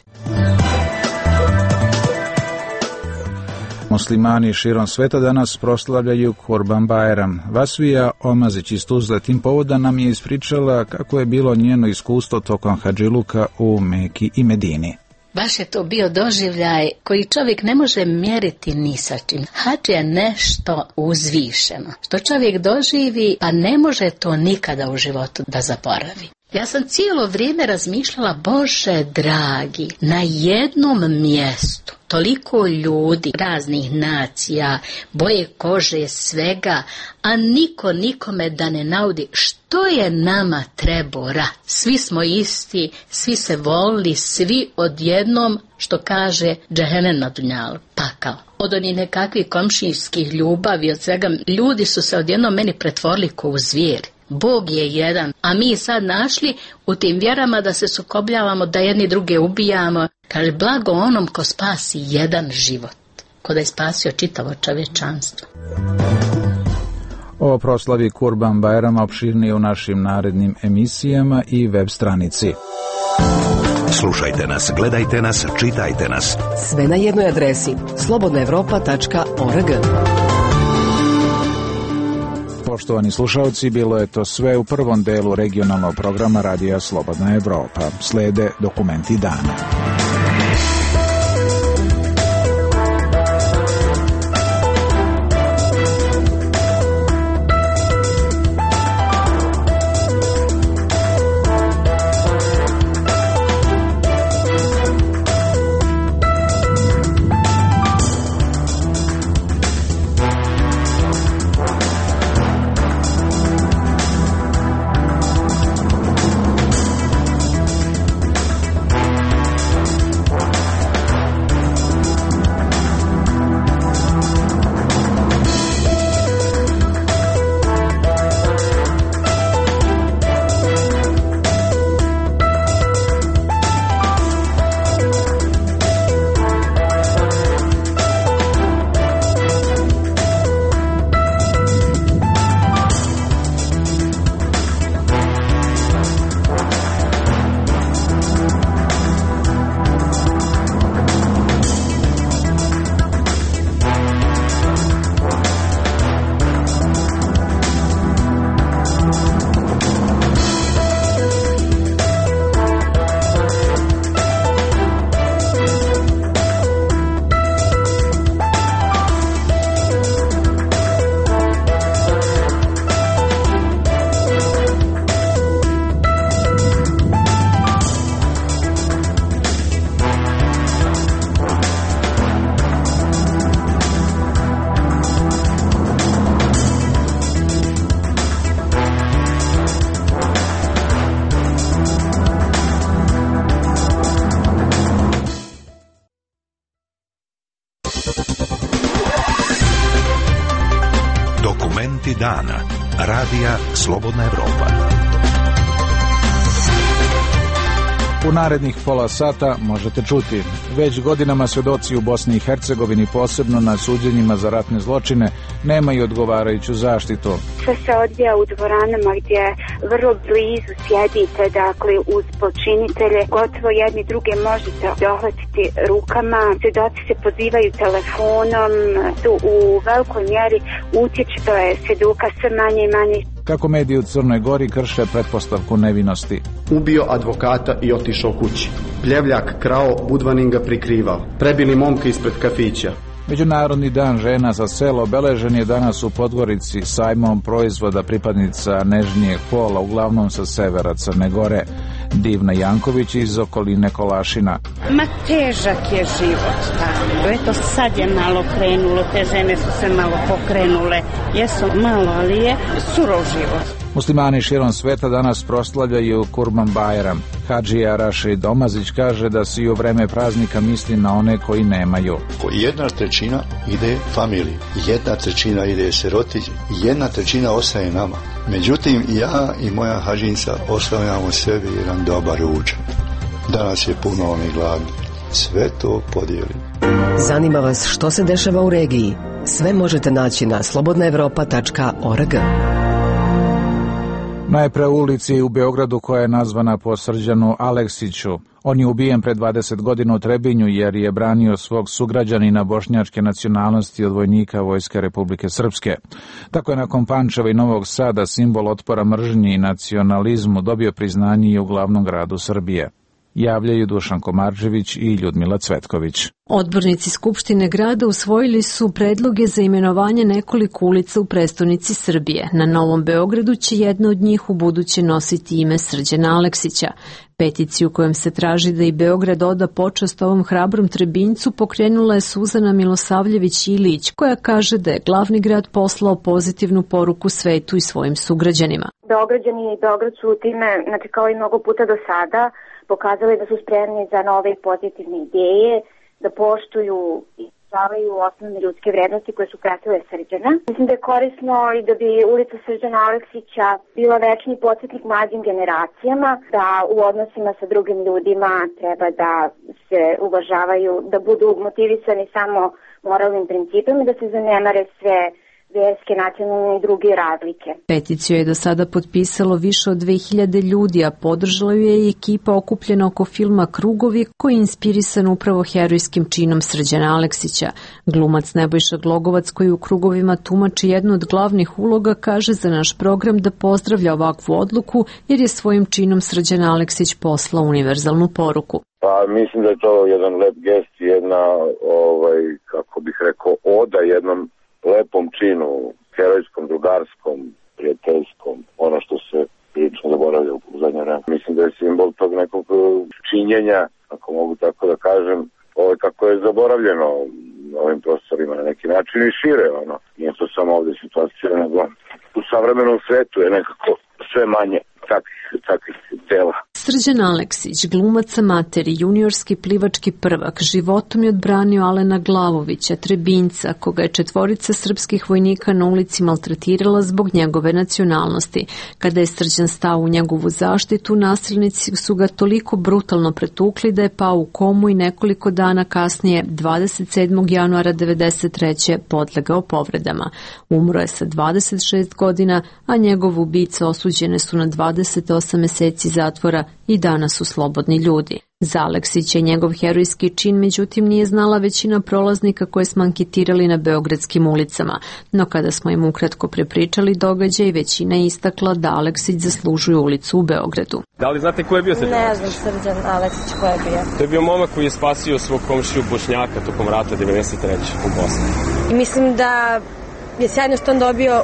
Muslimani širom sveta danas proslavljaju Kurban Bajram. Vasvija Omazić iz Tuzle tim povoda nam je ispričala kako je bilo njeno iskustvo tokom hadžiluka u Meki i Medini. Baš je to bio doživljaj koji čovjek ne može mjeriti ni sa čim. Hadž je nešto uzvišeno, što čovjek doživi, pa ne može to nikada u životu da zaboravi. Ja sam cijelo vrijeme razmišljala, Bože dragi, na jednom mjestu toliko ljudi, raznih nacija, boje kože, svega, a niko nikome da ne naudi što je nama trebao rat. Svi smo isti, svi se volili, svi odjednom, što kaže džehennem na dunjalu, pakao. Od onih nekakvih komšijskih ljubavi, od svega, ljudi su se odjednom meni pretvorili ko u zvijeri. Bog je jedan, a mi sad našli u tim vjerama da se sukobljavamo, da jedni druge ubijamo. Kaže, blago onom ko spasi jedan život, ko da je spasio čitavo čovječanstvo. O proslavi Kurban Bajrama opširnije u našim narednim emisijama i web stranici. Slušajte nas, gledajte nas, čitajte nas. Sve na jednoj adresi slobodna evropa tačka org. Poštovani slušalci, bilo je to sve u prvom delu regionalnog programa Radija Slobodna Evropa. Slede dokumenti dana. Saveti dana. Radija Slobodna Evropa. U narednih pola sata možete čuti. Već godinama svedoci u Bosni i Hercegovini, posebno na suđenjima za ratne zločine, nemaju odgovarajuću zaštitu. Sve se odvija u dvoranama gdje vrlo blizu sjedite, dakle uz počinitelje, gotovo jedni druge možete dohvatiti rukama, svedoci se pozivaju telefonom, tu u velikoj mjeri utječu, to je svjedoka sve manje i manje. Kako mediji u Crnoj Gori krše pretpostavku nevinosti. Ubio advokata i otišao kući. Pljevljak krao, Budvanin ga prikrivao. Prebili momka ispred kafića. Međunarodni dan žena za selo obeležen je danas u Podgorici sajmom proizvoda pripadnica nežnijeg pola, uglavnom sa severa Crne Gore. Divna Janković iz okoline Kolašina. Ma težak je život tamo. Eto sad je malo krenulo, te žene su se malo pokrenule. Jesu malo, ali je surov život. Muslimani širom sveta danas proslavljaju Kurban Bajram. Hadžija Rašid Domazić kaže da se i u vreme praznika misli na one koji nemaju. Jedna trećina ide familiji, jedna trećina ide sirotinji, jedna trećina ostaje nama. Međutim, ja i moja hađinca ostavljamo sebi jedan dobar ručak. Danas je puno onih gladni. Sve to podijeli. Zanima vas što se dešava u regiji? Sve možete naći na slobodna evropa tačka org. Najpre u ulici u Beogradu koja je nazvana po Srđanu Aleksiću. On je ubijen pre dvadeset godina u Trebinju jer je branio svog sugrađanina bošnjačke nacionalnosti od vojnika Vojske Republike Srpske. Tako je nakon Pančeva i Novog Sada simbol otpora mržnji i nacionalizmu dobio priznanje i u glavnom gradu Srbije. Javljaju Dušan Komarčević i Ljudmila Cvetković. Odbornici Skupštine grada usvojili su predloge za imenovanje nekoliko ulica u prestonici Srbije. Na Novom Beogradu će jedna od njih u buduće nositi ime Srđana Aleksića. Peticiju kojom se traži da i Beograd oda počast ovom hrabrom Trebinjcu pokrenula je Suzana Milosavljević-Ilić, koja kaže da je glavni grad poslao pozitivnu poruku svetu i svojim sugrađanima. Beograđani i Beograd su time, znači kao i mnogo puta do sada, pokazali da su spremni za nove i pozitivne ideje, da poštuju i izražavaju osnovne ljudske vrednosti koje su pratile Srđana. Mislim da je korisno i da bi ulica Srđana Aleksića bila večni podsjetnik mlađim generacijama, da u odnosima sa drugim ljudima treba da se uvažavaju, da budu motivisani samo moralnim principima i da se zanemare sve vjerske, nacionalne i druge razlike. Peticiju je do sada potpisalo više od dve hiljade ljudi, a podržala ju je i ekipa okupljena oko filma Krugovi, koji je inspirisan upravo herojskim činom Srđana Aleksića. Glumac Nebojša Glogovac, koji u Krugovima tumači jednu od glavnih uloga, kaže za naš program da pozdravlja ovakvu odluku jer je svojim činom Srđan Aleksić poslao univerzalnu poruku. Pa mislim da je to jedan lep gest, jedna, ovaj, kako bih rekao, oda jednom lepom činu, herojskom, drugarskom, prijateljskom, ono što se prilično zaboravlja u zadnje vreme. Mislim da je simbol tog nekog činjenja, ako mogu tako da kažem, ovaj, kako je zaboravljeno na ovim prostorima na neki način i šire, ono. Nije to samo ovdje situacija, nego u savremenom svetu je nekako sve manje takvih, takvih dela. Srđan Aleksić, glumac amateri, juniorski plivački prvak, životom je odbranio Alena Glavovića, Trebinjca, koga je četvorica srpskih vojnika na ulici maltretirala zbog njegove nacionalnosti. Kada je Srđan stao u njegovu zaštitu, nasilnici su ga toliko brutalno pretukli da je pao u komu i nekoliko dana kasnije, dvadeset sedmog januara devedeset treće podlegao povredama. Umro je sa dvadeset šest godina, a njegov ubica osuđene su na dvadeset osam meseci zatvora i danas su slobodni ljudi. Za Aleksića i njegov herojski čin, međutim, nije znala većina prolaznika koje smo anketirali na beogradskim ulicama, no kada smo im ukratko prepričali događaj, većina je istakla da Aleksić zaslužuje ulicu u Beogradu. Da li znate ko je bio Srđan Aleksić? Ne znam Srđan Aleksić ko je bio. To je bio momak koji je spasio svog komšiju Bošnjaka tokom rata devedeset treće u Bosni. I mislim da je sjajno što on dobio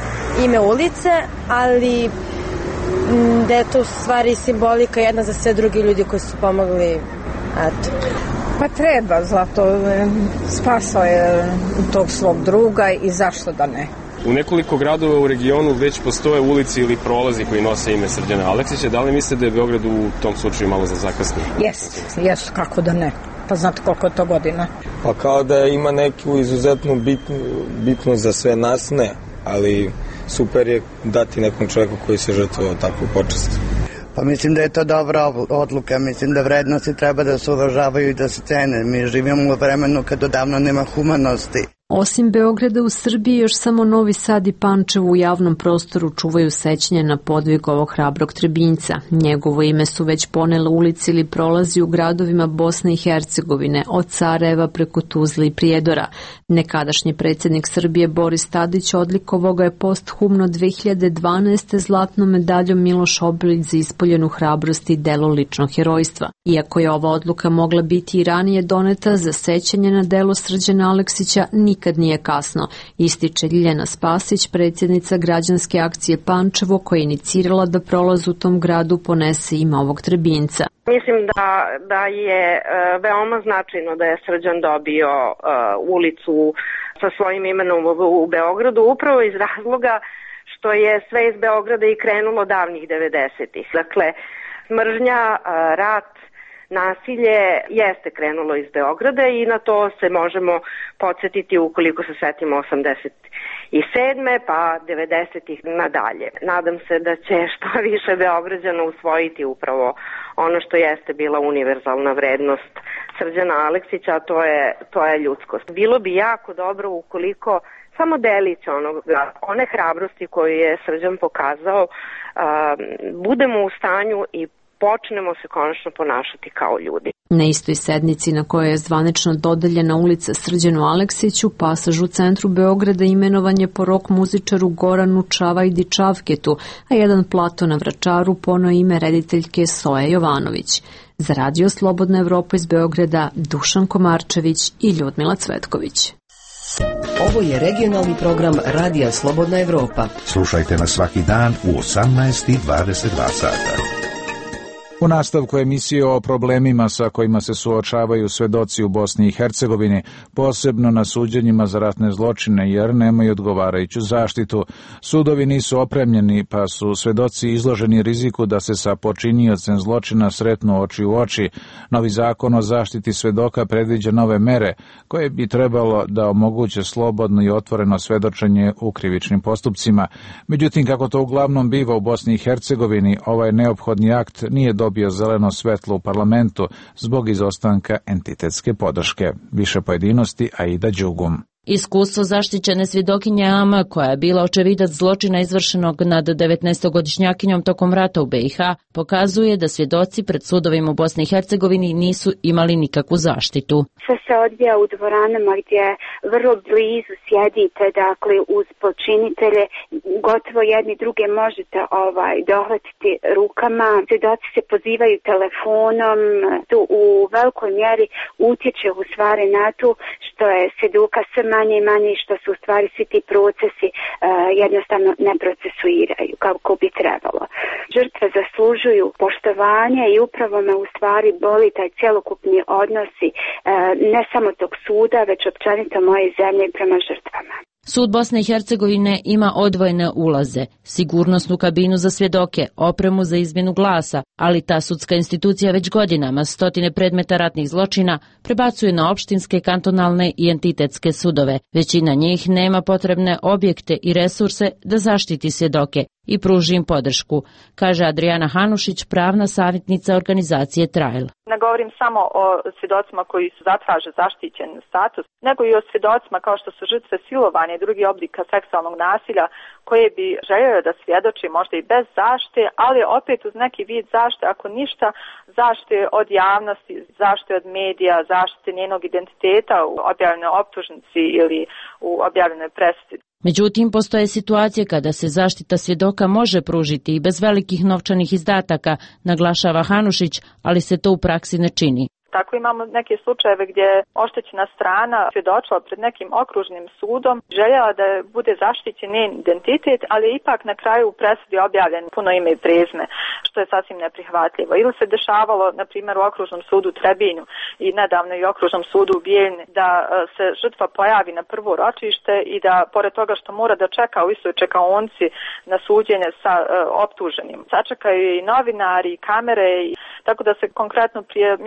ime ulice, ali da je to u stvari simbolika jedna za sve drugi ljudi koji su pomogli, eto. Pa treba, zato spasao je tog svog druga i zašto da ne. U nekoliko gradova u regionu već postoje ulici ili prolazi koji nose ime Srđana Aleksića. Da li mislite da je Beograd u tom slučaju malo za zakasnije? Jeste, jesu, kako da ne. Pa znate koliko je to godina? Pa kao da ima neku izuzetnu bitnu, bitnu za sve nas, ne. Ali super je dati nekom čovjeku koji se žrtvovao takvu počast. Pa mislim da je to dobra odluka, mislim da vrednosti treba da se uvažavaju i da se cene. Mi živimo u vremenu kad odavno nema humanosti. Osim Beograda u Srbiji, još samo Novi Sad i Pančevo u javnom prostoru čuvaju sećanje na podvig ovog hrabrog Trebinjca. Njegovo ime su već ponele ulici ili prolazi u gradovima Bosne i Hercegovine, od Sarajeva preko Tuzle i Prijedora. Nekadašnji predsjednik Srbije Boris Tadić odlikovao ga je posthumno dve hiljade dvanaeste. zlatnom medaljom Miloš Obilić za ispoljenu hrabrost i delo ličnog herojstva. Iako je ova odluka mogla biti i ranije doneta za sećanje na delo Srđana Aleksića, nikad nije kasno, ističe Ljiljana Spasić, predsjednica građanske akcije Pančevo, koja je inicirala da prolaz u tom gradu ponese ime ovog Trebinjca. Mislim da, da je e, veoma značajno da je Srđan dobio e, ulicu sa svojim imenom u, u Beogradu, upravo iz razloga što je sve iz Beograda i krenulo davnih devedesetih. Dakle, mržnja, e, rat, nasilje jeste krenulo iz Beograda i na to se možemo podsjetiti ukoliko se setimo osamdeset sedme pa devedesetih nadalje. Nadam se da će što više Beograđana usvojiti upravo ono što jeste bila univerzalna vrednost Srđana Aleksića, a to je, to je ljudskost. Bilo bi jako dobro ukoliko samo delić onog, one hrabrosti koju je Srđan pokazao, a, budemo u stanju i počnemo se konačno ponašati kao ljudi. Na istoj sednici na kojoj je zvanično dodeljena ulica Srđanu Aleksiću, pasaž u centru Beograda imenovan je po rok muzičaru Goranu Čavajdi Čavketu, a jedan plato na Vračaru poneo ime rediteljke Soje Jovanović. Za Radio Slobodna Evropa iz Beograda, Dušan Komarčević i Ljudmila Cvetković. Ovo je regionalni program Radija Slobodna Evropa. Slušajte nas svaki dan u osamnaest i dvadeset dva sata. U nastavku emisije o problemima sa kojima se suočavaju svedoci u Bosni i Hercegovini, posebno na suđenjima za ratne zločine, jer nemaju odgovarajuću zaštitu. Sudovi nisu opremljeni, pa su svedoci izloženi riziku da se sa počiniocem zločina sretnu oči u oči. Novi zakon o zaštiti svedoka predviđa nove mere, koje bi trebalo da omoguće slobodno i otvoreno svedočenje u krivičnim postupcima. Međutim, kako to uglavnom biva u Bosni i Hercegovini, ovaj neophodni akt nije dobro dobio zeleno svetlo u parlamentu zbog izostanka entitetske podrške. Više pojedinosti Aida Đugum. Iskustvo zaštićene svjedokinje Ama, koja je bila očevidac zločina izvršenog nad devetnaestogodišnjakinjom tokom rata u B i H, pokazuje da svjedoci pred sudovima u Bosni i Hercegovini nisu imali nikakvu zaštitu. Sve se odvija u dvoranama gdje vrlo blizu sjedite, dakle uz počinitelje, gotovo jedni druge možete ovaj dohvatiti rukama. Svjedoci se pozivaju telefonom, tu u velikoj mjeri utječe u stvari na to što je svjedoka sve manje i manje, što su u stvari svi ti procesi uh, jednostavno ne procesuiraju kako bi trebalo. Žrtve zaslužuju poštovanje i upravo me u stvari boli taj cjelokupni odnosi uh, ne samo tog suda, već općenito moje zemlje prema žrtvama. Sud Bosne i Hercegovine ima odvojene ulaze, sigurnosnu kabinu za svjedoke, opremu za izmjenu glasa, ali ta sudska institucija već godinama stotine predmeta ratnih zločina prebacuje na opštinske, kantonalne i entitetske sudove. Većina njih nema potrebne objekte i resurse da zaštiti svjedoke i pruži im podršku, kaže Adriana Hanušić, pravna savjetnica organizacije Trail. Ne govorim samo o svjedocima koji su zatraže zaštićen status, nego i o svjedocima kao što su žrtve silovanja i drugi oblika seksualnog nasilja koje bi željeli da svjedoči možda i bez zaštite, ali opet uz neki vid zaštite, ako ništa, zaštite od javnosti, zaštite od medija, zaštite njenog identiteta u objavljenoj optužnici ili u objavljenoj presudi. Međutim, postoje situacije kada se zaštita svjedoka može pružiti i bez velikih novčanih izdataka, naglašava Hanušić, ali se to u praksi ne čini. Tako imamo neke slučajeve gdje je oštećena strana svjedočila pred nekim okružnim sudom, željela da bude zaštićen njen identitet, ali je ipak na kraju u presudi objavljen puno ime i prezime, što je sasvim neprihvatljivo. Ili se dešavalo, na primjer, u okružnom sudu u Trebinju i nedavno i u okružnom sudu u Bijeljni, da se žrtva pojavi na prvo ročište i da, pored toga što mora da čeka u istoj čekaonici na suđenje sa uh, optuženim, sačekaju i novinari i kamere, i, tako da se konkretno prije mjesec dana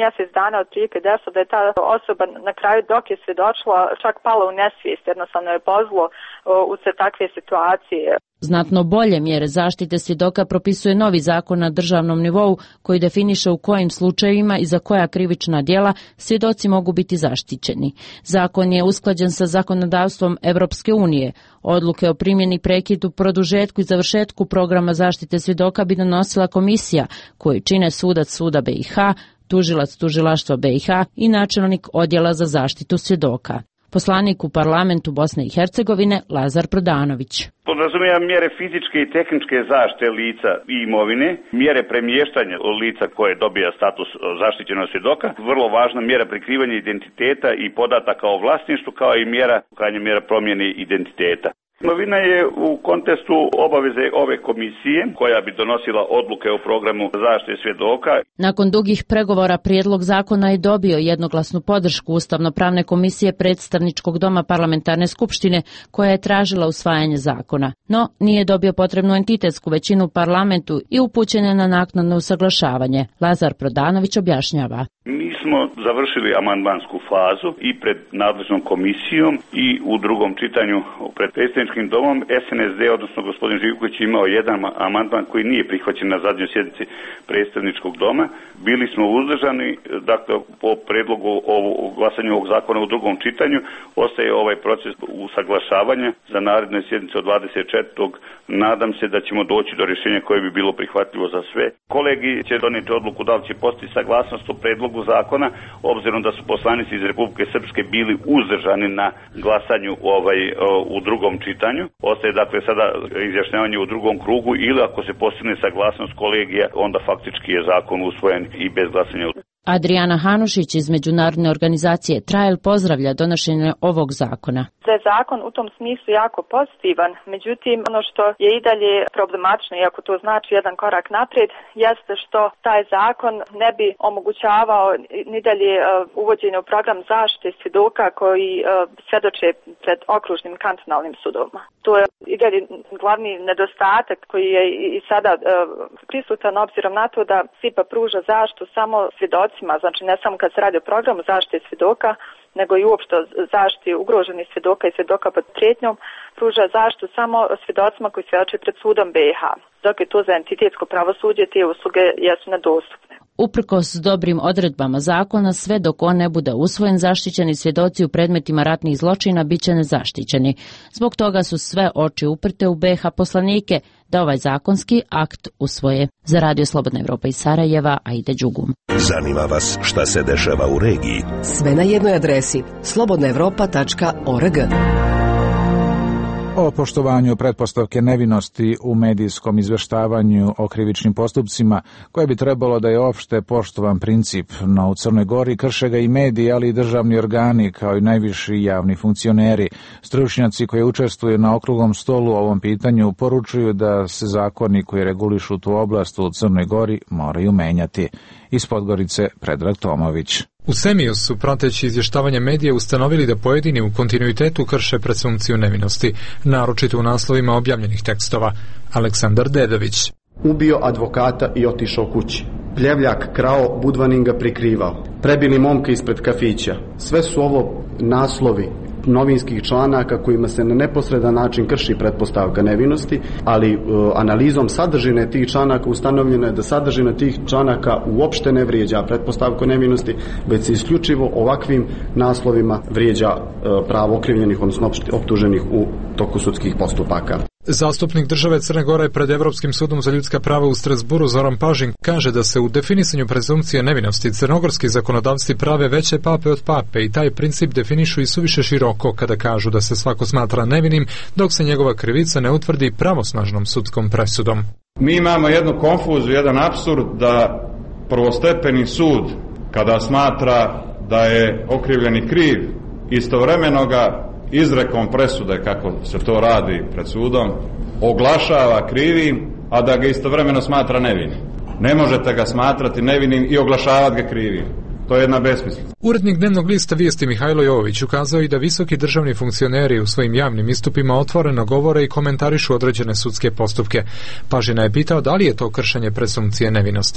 dana otprilike desilo da je ta osoba na kraju dok je svjedočila čak pala u nesvijest, jednostavno je pozlo u sve takve situacije. Znatno bolje mjere zaštite svjedoka propisuje novi zakon na državnom nivou koji definiše u kojim slučajevima i za koja krivična djela svjedoci mogu biti zaštićeni. Zakon je usklađen sa zakonodavstvom Evropske unije. Odluke o primjeni, prekidu, produžetku i završetku programa zaštite svjedoka bi donosila komisija koju čine sudac suda B i H, tužilac tužilaštva B i H i načelnik odjela za zaštitu svjedoka. Poslanik u parlamentu Bosne i Hercegovine Lazar Prodanović. Podrazumijeva mjere fizičke i tehničke zaštite lica i imovine, mjere premještanja lica koje dobija status zaštićenog svjedoka, vrlo važna mjera prikrivanja identiteta i podataka o vlasništvu, kao i mjera krajnja mjera promjene identiteta. Novina je u kontekstu obaveze ove komisije koja bi donosila odluke o programu zaštite svjedoka. Nakon dugih pregovora prijedlog zakona je dobio jednoglasnu podršku Ustavno-pravne komisije predstavničkog doma parlamentarne skupštine koja je tražila usvajanje zakona. No, nije dobio potrebnu entitetsku većinu u parlamentu i upućen je na naknadno usaglašavanje. Lazar Prodanović objašnjava. Mi smo završili amandmansku fazu i pred nadležnom komisijom i u drugom čitanju pred predstavničkim domom. S N S D, odnosno gospodin Živković, imao jedan amandman koji nije prihvaćen na zadnjoj sjednici predstavničkog doma. Bili smo uzdržani, dakle po predlogu ovog glasanja ovog zakona u drugom čitanju ostaje ovaj proces usaglašavanja za naredne sjednice od dvadeset četvrtog Nadam se da ćemo doći do rješenja koje bi bilo prihvatljivo za sve. Kolegi će donijeti odluku da li će postići saglasnost u predlogu zakona, obzirom da su poslanici iz Republike Srpske bili uzdržani na glasanju ovaj, u drugom čitanju. Ostaje dakle sada izjašnjavanje u drugom krugu ili ako se postigne saglasnost kolegija, onda faktički je zakon usvojen i bez glasanja. Adriana Hanušić iz međunarodne organizacije Trial pozdravlja donošenje ovog zakona. Da je zakon u tom smislu jako pozitivan, međutim ono što je i dalje problematično, iako to znači jedan korak naprijed, jeste što taj zakon ne bi omogućavao ni dalje uvođenje u program zaštite svjedoka koji svjedoče pred okružnim kantonalnim sudovima. To je i dalje glavni nedostatak koji je i sada prisutan obzirom na to da S I P A pruža zaštitu samo svjedocima, znači ne samo kad se radi o programu zaštite svjedoka, nego i uopšte zaštiti ugroženih svjedoka i svjedoka pod prijetnjom, pruža zaštitu samo svjedocima koji svjedoče pred sudom B i H, dok je to za entitetsko pravosuđe te usluge jesu nedostupne. Uprkos dobrim odredbama zakona, sve dok on ne bude usvojen, zaštićeni svjedoci u predmetima ratnih zločina bit će nezaštićeni. Zbog toga su sve oči uprte u B i H poslanike da ovaj zakonski akt usvoje. Za Radio Slobodna Evropa iz Sarajeva, Aida Đugum. Zanima vas šta se dešava u regiji? Sve na jednoj adresi slobodna evropa tačka org. O poštovanju pretpostavke nevinosti u medijskom izveštavanju o krivičnim postupcima, koje bi trebalo da je opšte poštovan princip, no u Crnoj Gori krše ga i mediji, ali i državni organi, kao i najviši javni funkcioneri. Stručnjaci koji učestvuju na okruglom stolu u ovom pitanju poručuju da se zakoni koji regulišu tu oblast u Crnoj Gori moraju menjati. Iz Podgorice Predrag Tomović. U Semiju su, prateći izvještavanje medija, ustanovili da pojedini u kontinuitetu krše presumpciju nevinosti, naročito u naslovima objavljenih tekstova. Aleksandar Dedović. Ubio advokata i otišao kući. Pljevljak krao, Budvanin ga prikrivao. Prebili momka ispred kafića. Sve su ovo naslovi novinskih članaka kojima se na neposredan način krši pretpostavka nevinosti, ali uh, analizom sadržine tih članaka ustanovljeno je da sadržina tih članaka uopšte ne vrijeđa pretpostavku nevinosti, već se isključivo ovakvim naslovima vrijeđa uh, pravo okrivljenih, odnosno optuženih u toku sudskih postupaka. Zastupnik države Crne Gore pred Evropskim sudom za ljudska prava u Strasburu Zoran Pažin kaže da se u definisanju prezumpcije nevinosti crnogorski zakonodavci prave veće pape od pape i taj princip definišu i suviše široko kada kažu da se svako smatra nevinim dok se njegova krivica ne utvrdi pravosnažnom sudskom presudom. Mi imamo jednu konfuziju, jedan apsurd da prvostepeni sud kada smatra da je okrivljeni kriv, istovremeno ga izrekom presude, kako se to radi pred sudom, oglašava krivim, a da ga istovremeno smatra nevinim. Ne možete ga smatrati nevinim i oglašavati ga krivim. To je jedna besmislica. Urednik dnevnog lista Vijesti Mihajlo Jovović ukazao i da visoki državni funkcioneri u svojim javnim istupima otvoreno govore i komentarišu određene sudske postupke. Pažina je pitao da li je to kršenje presumpcije nevinosti.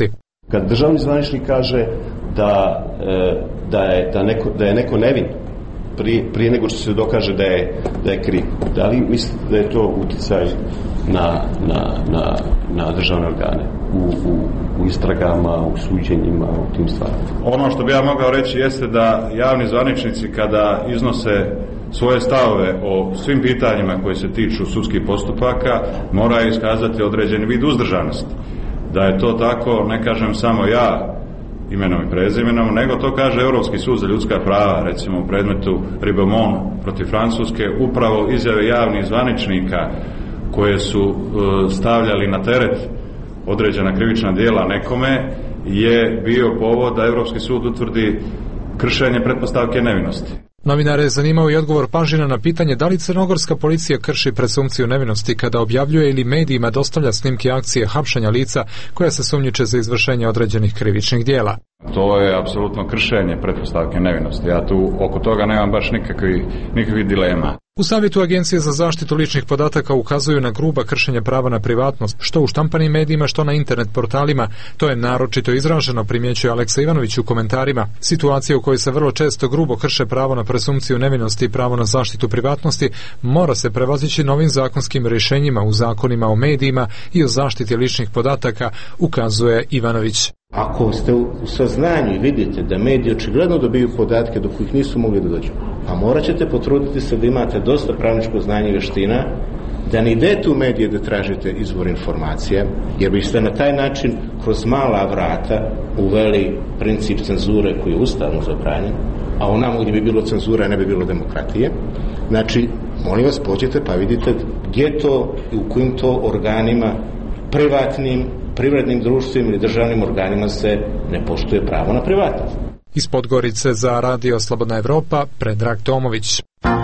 Kad državni zvaničnik kaže da, da, je, da, neko, da je neko nevin prije, prije nego što se dokaže da je, da je kriv, da li mislite da je to uticaj na, na, na, na državne organe u, u, u istragama, u suđenjima, u tim stvarima? Ono što bi ja mogao reći jeste da javni zvaničnici kada iznose svoje stavove o svim pitanjima koje se tiču sudskih postupaka moraju iskazati određeni vid uzdržanosti. Da je to tako, ne kažem samo ja imenom i prezimenom, nego to kaže Europski sud za ljudska prava, recimo u predmetu Ribamon protiv Francuske, upravo izjave javnih zvaničnika koje su uh, stavljali na teret određena krivična djela nekome je bio povod da Europski sud utvrdi kršenje pretpostavke nevinosti. Novinare je zanimao i odgovor Pažina na pitanje da li crnogorska policija krši presumpciju nevinosti kada objavljuje ili medijima dostavlja snimke akcije hapšenja lica koja se sumnjiče za izvršenje određenih krivičnih djela. To je apsolutno kršenje pretpostavke nevinosti. Ja tu oko toga nemam baš nikakvi, nikakvi dilema. U savjetu Agencije za zaštitu ličnih podataka ukazuju na gruba kršenja prava na privatnost, što u štampanim medijima, što na internet portalima. To je naročito izraženo, primjećuje Aleksa Ivanović u komentarima. Situacija u kojoj se vrlo često grubo krše pravo na presumpciju nevinosti i pravo na zaštitu privatnosti mora se prevazići novim zakonskim rješenjima u zakonima o medijima i o zaštiti ličnih podataka, ukazuje Ivanović. Ako ste u saznanju i vidite da mediji očigledno dobiju podatke do kojih nisu mogli da dođu, a morat ćete potruditi se da imate dosta pravničko znanje i vještina, da ne idete u medije da tražite izvor informacija, jer biste na taj način kroz mala vrata uveli princip cenzure koji je ustavno zabranjen, a u nama gdje bi bilo cenzura ne bi bilo demokratije. Znači, molim vas, pođite pa vidite gdje to i u kojim to organima, privatnim, privrednim društvima ili državnim organima se ne poštuje pravo na privatnost. Iz Podgorice za Radio Slobodna Evropa, Predrag Tomović.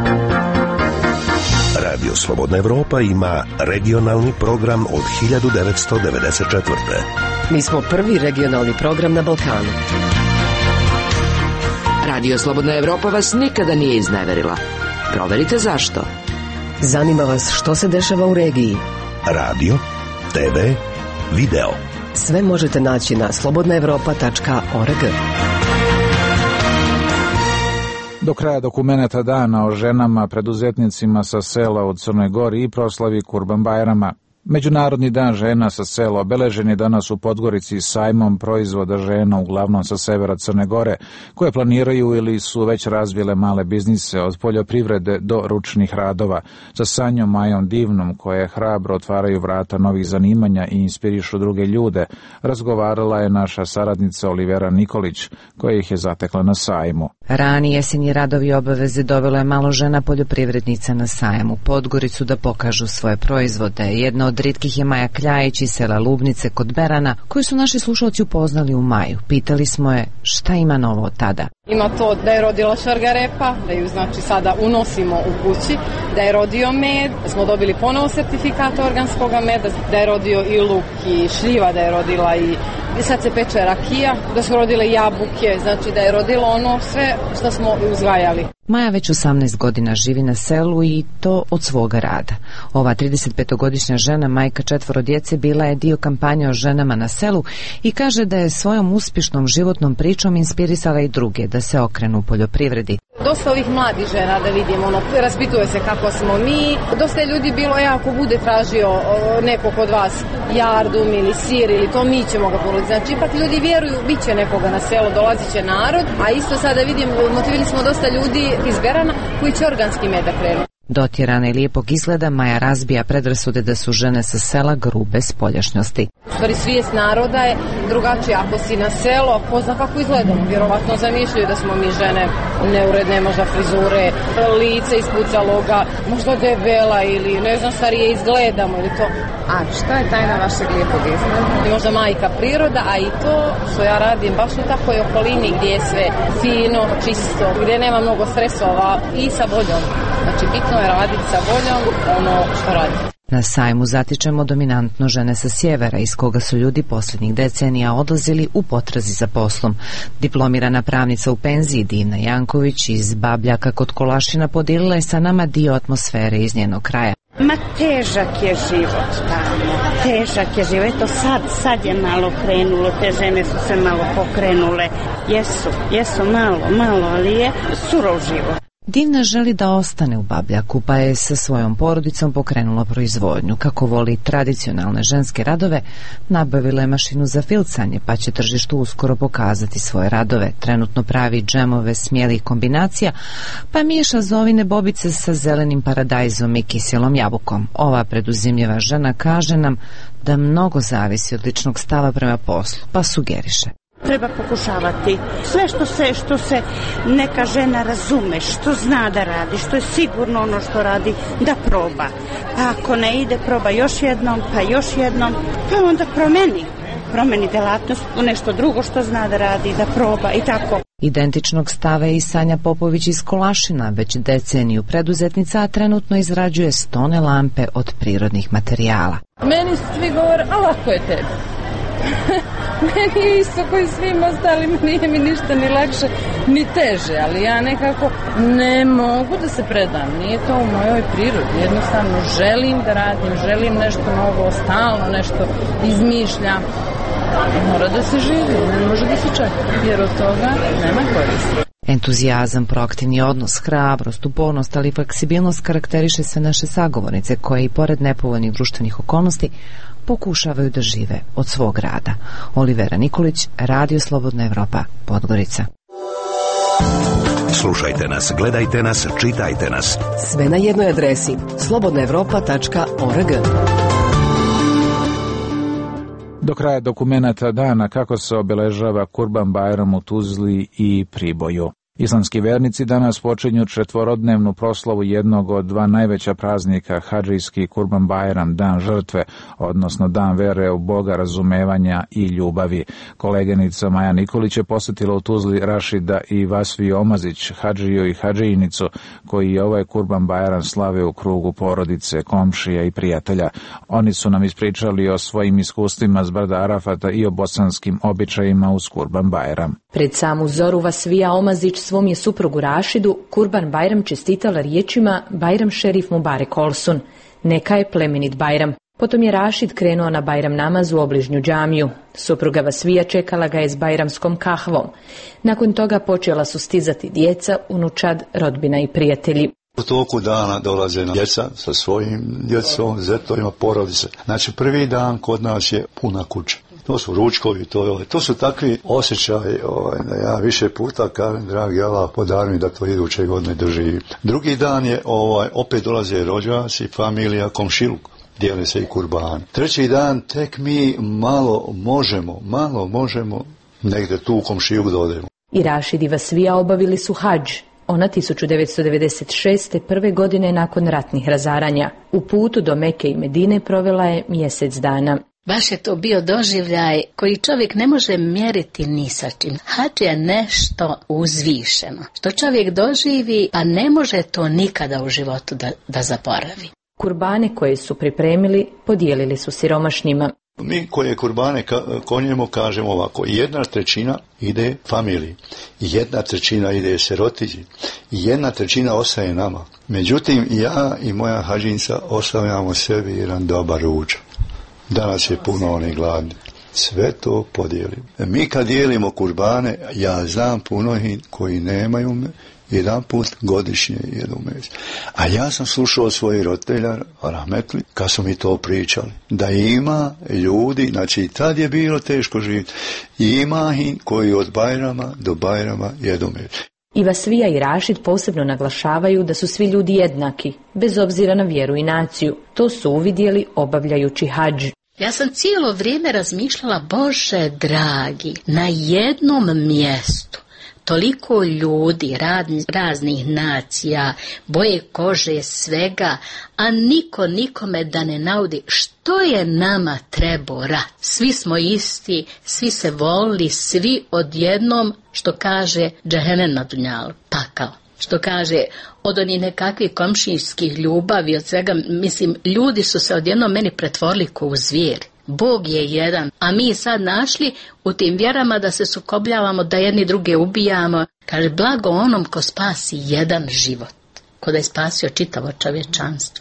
Radio Slobodna Evropa ima regionalni program od hiljadu devetsto devedeset četvrte. Mi smo prvi regionalni program na Balkanu. Radio Slobodna Evropa vas nikada nije izneverila. Proverite zašto. Zanima vas što se dešava u regiji. Radio, te ve, video. Sve možete naći na slobodna evropa tačka org. Do kraja dokumenata dana o ženama preduzetnicima sa sela u Crnoj Gori i proslavi Kurban-bajrama. Međunarodni dan žena sa sela obeležen je danas u Podgorici sajmom proizvoda žena, uglavnom sa severa Crne Gore, koje planiraju ili su već razvile male biznise od poljoprivrede do ručnih radova. Sa Sanjom Majom Divnom, koje hrabro otvaraju vrata novih zanimanja i inspirišu druge ljude, razgovarala je naša saradnica Olivera Nikolić, koja ih je zatekla na sajmu. Rani jesenji radovi obaveze dovelo je malo žena poljoprivrednica na sajam u Podgoricu da pokažu svoje proizvode. Jedna od rijetkih je Maja Kljajić iz sela Lubnice kod Berana, koju su naši slušalci upoznali u maju. Pitali smo je šta ima novo od tada. Ima to da je rodila šargarepa, da ju znači sada unosimo u kući, da je rodio med, da smo dobili ponovo sertifikat organskog meda, da je rodio i luk i šljiva, da je rodila i i sad se peče rakija, da su rodile jabuke, znači da je rodilo ono sve što smo uzgajali. Maja već osamnaest godina živi na selu i to od svoga rada. Ova tridesetpetogodišnja žena, majka četvoro djece, bila je dio kampanje o ženama na selu i kaže da je svojom uspješnom životnom pričom inspirisala i druge da se okrenu u poljoprivredi. Dosta ovih mladih žena da vidimo, ono, raspituje se kako smo mi. Dosta je ljudi bilo, e, ako bude tražio o, neko kod vas jardum ili sir ili to, mi ćemo ga ponuditi. Znači, ipak ljudi vjeruju, bit će nekoga na selo, dolazit će narod, a isto sada vidim, motivili smo dosta ljudi iz Berana koji će organski med da krenu. Dotjerana i lijepog izgleda, Maja razbija predrasude da su žene sa sela grube spoljašnjosti. U stvari svijest naroda je drugačija. Ako si na selo, ko zna kako izgledamo. Vjerovatno zamišljaju da smo mi žene neuredne, možda frizure, lice ispucaloga, možda debela ili ne znam, starije izgledamo ili to. A šta je tajna vašeg lijepog izgleda? Možda majka priroda, a i to što ja radim baš u takvoj okolini gdje je sve fino, čisto, gdje nema mnogo stresova i sa voljom. Znači bitno je raditi sa voljom ono što radi. Na sajmu zatičemo dominantno žene sa sjevera, iz koga su ljudi posljednjih decenija odlazili u potrazi za poslom. Diplomirana pravnica u penziji Dina Janković iz Babljaka kod Kolašina podijelila je sa nama dio atmosfere iz njenog kraja. Ma težak je život tamo, težak je život. Eto sad, sad je malo krenulo, te žene su se malo pokrenule. Jesu, jesu malo, malo, ali je surov život. Divna želi da ostane u Babljaku, pa je sa svojom porodicom pokrenula proizvodnju. Kako voli tradicionalne ženske radove, nabavila je mašinu za filcanje, pa će tržištu uskoro pokazati svoje radove. Trenutno pravi džemove smijelih kombinacija, pa miješa zovine bobice sa zelenim paradajzom i kiselom jabukom. Ova preduzimljiva žena kaže nam da mnogo zavisi od ličnog stava prema poslu, pa sugeriše. Treba pokušavati sve što se, što se neka žena razume, što zna da radi, što je sigurno ono što radi, da proba. Pa ako ne ide, proba još jednom, pa još jednom, pa onda promeni. Promeni delatnost u nešto drugo što zna da radi, da proba i tako. Identičnog stava je i Sanja Popović iz Kolašina, već deceniju preduzetnica, a trenutno izrađuje stone lampe od prirodnih materijala. Meni svi govore, a lako je tebi. Meni je isto koji svim ostalima, nije mi ništa ni lakše ni teže, ali ja nekako ne mogu da se predam, nije to u mojoj prirodi, jednostavno želim da radim, želim nešto novo, stalno nešto izmišljam. Mora da se živi, ne može da se čeka, jer od toga nema koristi. Entuzijazam, proaktivni odnos, hrabrost, upornost, ali i fleksibilnost karakteriše sve naše sagovornice koje i pored nepovoljnih društvenih okolnosti pokušavaju da žive od svog rada. Olivera Nikolić, Radio Slobodna Evropa, Podgorica. Slušajte nas, gledajte nas, čitajte nas. Sve na jednoj adresi slobodna evropa tačka org. Do kraja dokumenata dana kako se obeležava Kurban Bajram u Tuzli i Priboju. Islamski vernici danas počinju četvorodnevnu proslavu jednog od dva najveća praznika, hadžijski Kurban Bajram, dan žrtve, odnosno dan vere u Boga, razumevanja i ljubavi. Koleginica Maja Nikolić je posjetila u Tuzli Rašida i Vasfiju Omazić, hadžiju i hadžijinicu, koji je ovaj Kurban Bajram slave u krugu porodice, komšija i prijatelja. Oni su nam ispričali o svojim iskustvima s brda Arafata i o bosanskim običajima uz Kurban Bajram. Pred samu zoru Vasfija Omazić svom je suprugu Rašidu Kurban Bajram čestitala riječima Bajram šerif Mubarek Olsun. Neka je plemenit Bajram. Potom je Rašid krenuo na Bajram namaz u obližnju džamiju. Supruga Vasfija čekala ga je s bajramskom kahvom. Nakon toga počela su stizati djeca, unučad, rodbina i prijatelji. U toku dana dolaze djeca sa svojim djecom, zetovima, porodice. Znači prvi dan kod nas je puna kuća. To su ručkovi, to, je, to su takvi osjećaji ovaj, da ja više puta kažem, dragi Allah, podari mi da to iduće godine doživim. Drugi dan je, ovaj, opet dolaze rođaci, familija, komšiluk, dijele se i kurban. Treći dan tek mi malo možemo, malo možemo negdje tu u komšiluk da odemo. I Rašid i Vasfija obavili su hadž. Ona tisuću devetsto devedeset šeste. prve godine nakon ratnih razaranja. U putu do Meke i Medine provela je mjesec dana. Baš je to bio doživljaj koji čovjek ne može mjeriti ni sa čim. Hadž je nešto uzvišeno. Što čovjek doživi, pa ne može to nikada u životu da, da zaboravi. Kurbane koje su pripremili podijelili su siromašnima. Mi koje kurbane konjemo kažemo ovako, jedna trećina ide familiji, jedna trećina ide sirotinji, jedna trećina ostaje nama. Međutim, ja i moja hadžinca ostavljamo sebi jedan dobar ručak. Danas je puno onih gladni. Sve to podijelim. Mi kad dijelimo kurbane, ja znam puno ih koji nemaju me, jedan put godišnje jedu meso. A ja sam slušao od svojih roditelja, rahmetli, kad su mi to pričali, da ima ljudi, znači tad je bilo teško živjeti, ima ih koji od Bajrama do Bajrama jedu meso. I Vasfija i Rašid posebno naglašavaju da su svi ljudi jednaki, bez obzira na vjeru i naciju. To su uvidjeli obavljajući hadž. Ja sam cijelo vrijeme razmišljala, Bože dragi, na jednom mjestu toliko ljudi, radni, raznih nacija, boje kože, svega, a niko nikome da ne naudi što je nama trebao rat. Svi smo isti, svi se volili, svi odjednom, što kaže džehennem na dunjalu, pakao. Što kaže, od onih nekakvih komšijskih ljubavi, od svega, mislim, ljudi su se odjednom meni pretvorili ko u zvijeri. Bog je jedan, a mi sad našli u tim vjerama da se sukobljavamo, da jedni druge ubijamo. Kaže, blago onom ko spasi jedan život, ko da je spasio čitavo čovječanstvo.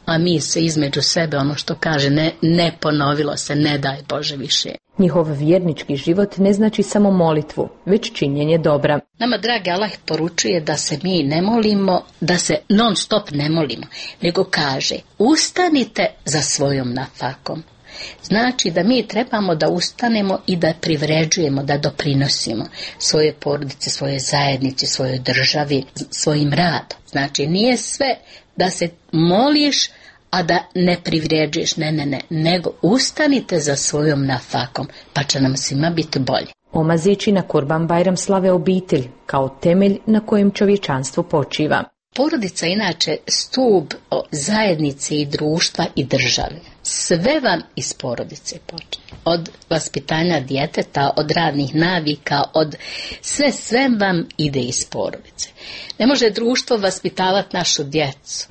a mi se između sebe, ono što kaže, ne, ne ponovilo se, ne daj Bože više. Njihov vjernički život ne znači samo molitvu, već činjenje dobra. Nama, dragi Allah, poručuje da se mi ne molimo, da se non stop ne molimo, nego kaže, ustanite za svojom nafakom. Znači da mi trebamo da ustanemo i da privređujemo, da doprinosimo svoje porodice, svoje zajednici, svojoj državi, svojim radom. Znači nije sve da se moliš, a da ne privređuješ, ne, ne, ne, nego ustanite za svojom nafakom, pa će nam svima biti bolje. Omazići na Kurban Bajram slave obitelj, kao temelj na kojem čovječanstvo počiva. Porodica inače stup zajednice i društva i države. Sve vam iz porodice počne. Od vaspitanja djeteta, od radnih navika, od sve, sve vam ide iz porodice. Ne može društvo vaspitavati našu djecu.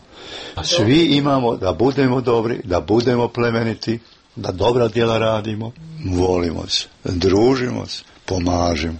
Svi imamo da budemo dobri, da budemo plemeniti, da dobra djela radimo, volimo se, družimo se, pomažimo.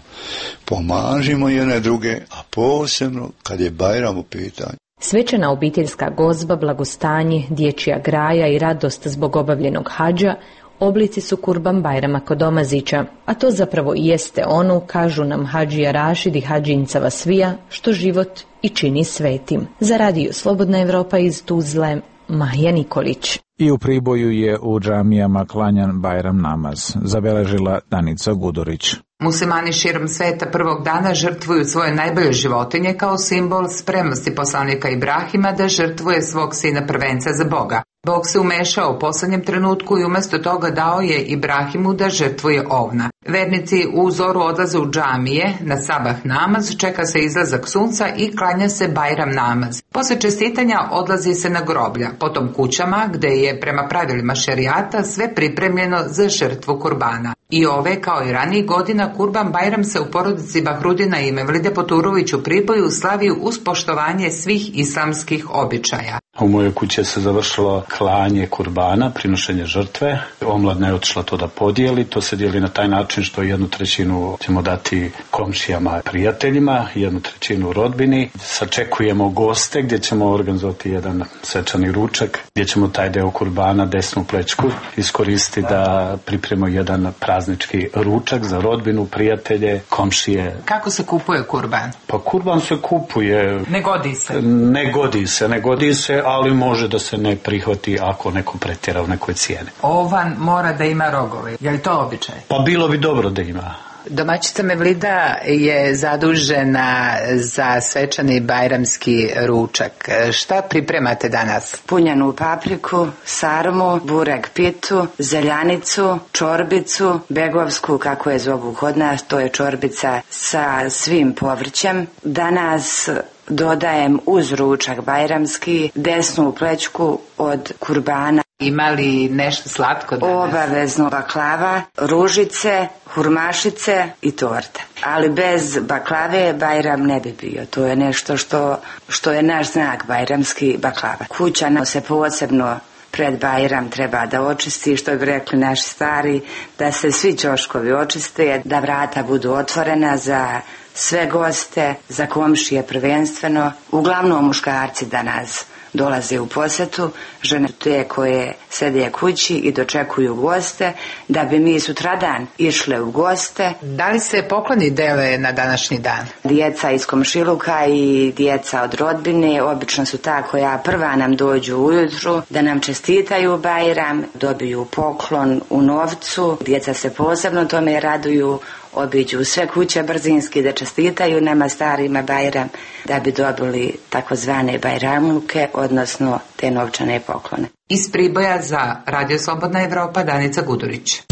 Pomažimo jedne druge, a posebno kad je Bajram u pitanju. Svečana obiteljska gozba, blagostanje, dječja graja i radost zbog obavljenog hadža oblici su Kurban Bajrama kod Omazića, a to zapravo i jeste ono, kažu nam hadžija Rašid i hadžinca Vasvija, što život i čini svetim. Za radio Slobodna Evropa iz Tuzle, Maja Nikolić. I u Priboju je u džamijama klanjan Bajram namaz, zabeležila Danica Gudurić. Muslimani širom sveta prvog dana žrtvuju svoje najbolje životinje kao simbol spremnosti poslanika Ibrahima da žrtvuje svog sina prvenca za Boga. Bog se umešao u posljednjem trenutku i umjesto toga dao je Ibrahimu da žrtvuje ovna. Vernici u zoru odlaze u džamije, na sabah namaz, čeka se izlazak sunca i klanja se Bajram namaz. Posle čestitanja odlazi se na groblja, potom kućama gde je prema pravilima šerijata sve pripremljeno za žrtvu kurbana. I ove, kao i ranijih godina, Kurban Bajram se u porodici Bahrudina i Mevlide Poturović u Priboju slavio uz poštovanje svih islamskih običaja. U mojoj kući se završilo klanje kurbana, prinošenje žrtve. Omladna je otišla to da podijeli. To se dijeli na taj način što jednu trećinu ćemo dati komšijama, prijateljima, jednu trećinu rodbini. Sačekujemo goste gdje ćemo organizovati jedan svečani ručak, gdje ćemo taj deo kurbana, desnu plečku, iskoristiti da pripremimo jedan praznički ručak za rodbinu, prijatelje, komšije. Kako se kupuje kurban? Pa kurban se kupuje... Ne godi se? Ne godi se, ne godi se, ali može da se ne prihvati ako neko pretjera u nekoj cijeni. Ovan mora da ima rogove, je li to običaj? Pa bilo bi dobro da ima. Domaćica Mevlida je zadužena za svečani bajramski ručak. Šta pripremate danas? Punjenu papriku, sarmu, burek pitu, zeljanicu, čorbicu, begovsku, kako je zovu kod nas, to je čorbica sa svim povrćem. Danas dodajem uz ručak bajramski desnu plećku od kurbana. Ima li nešto slatko danas? Obavezno baklava, ružice, hurmašice i torta. Ali bez baklave Bajram ne bi bio. To je nešto što, što je naš znak, bajramski baklava. Kuća nam se posebno pred Bajram treba da očisti, što bi rekli naši stari, da se svi ćoškovi očiste, da vrata budu otvorena za sve goste, za komšije prvenstveno. Uglavnom muškarci danas dolaze u posjetu, žene te koje sede kući i dočekuju goste, da bi mi sutradan išle u goste. Da li se pokloni dele na današnji dan? Djeca iz komšiluka i djeca od rodbine obično su ta koja prva nam dođu ujutru da nam čestitaju Bajram, dobiju poklon u novcu. Djeca se posebno tome raduju, obiđu sve kuće brzinski da čestitaju nama starima Bajram, da bi dobili takozvane bajramluke, odnosno te novčane poklone. Iz Priboja za Radio Slobodna Evropa, Danica Gudurić.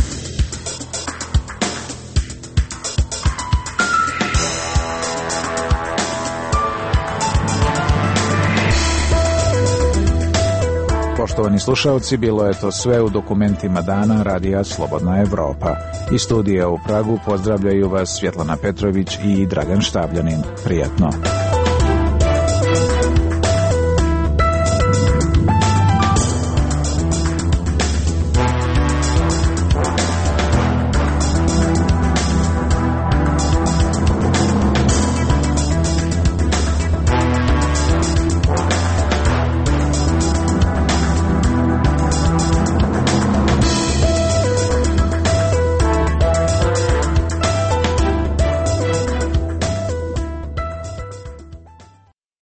Poštovani slušalci, bilo je to sve u dokumentima dana Radija Slobodna Evropa. Iz studija u Pragu pozdravljaju vas Svjetlana Petrović i Dragan Štabljanin. Prijatno.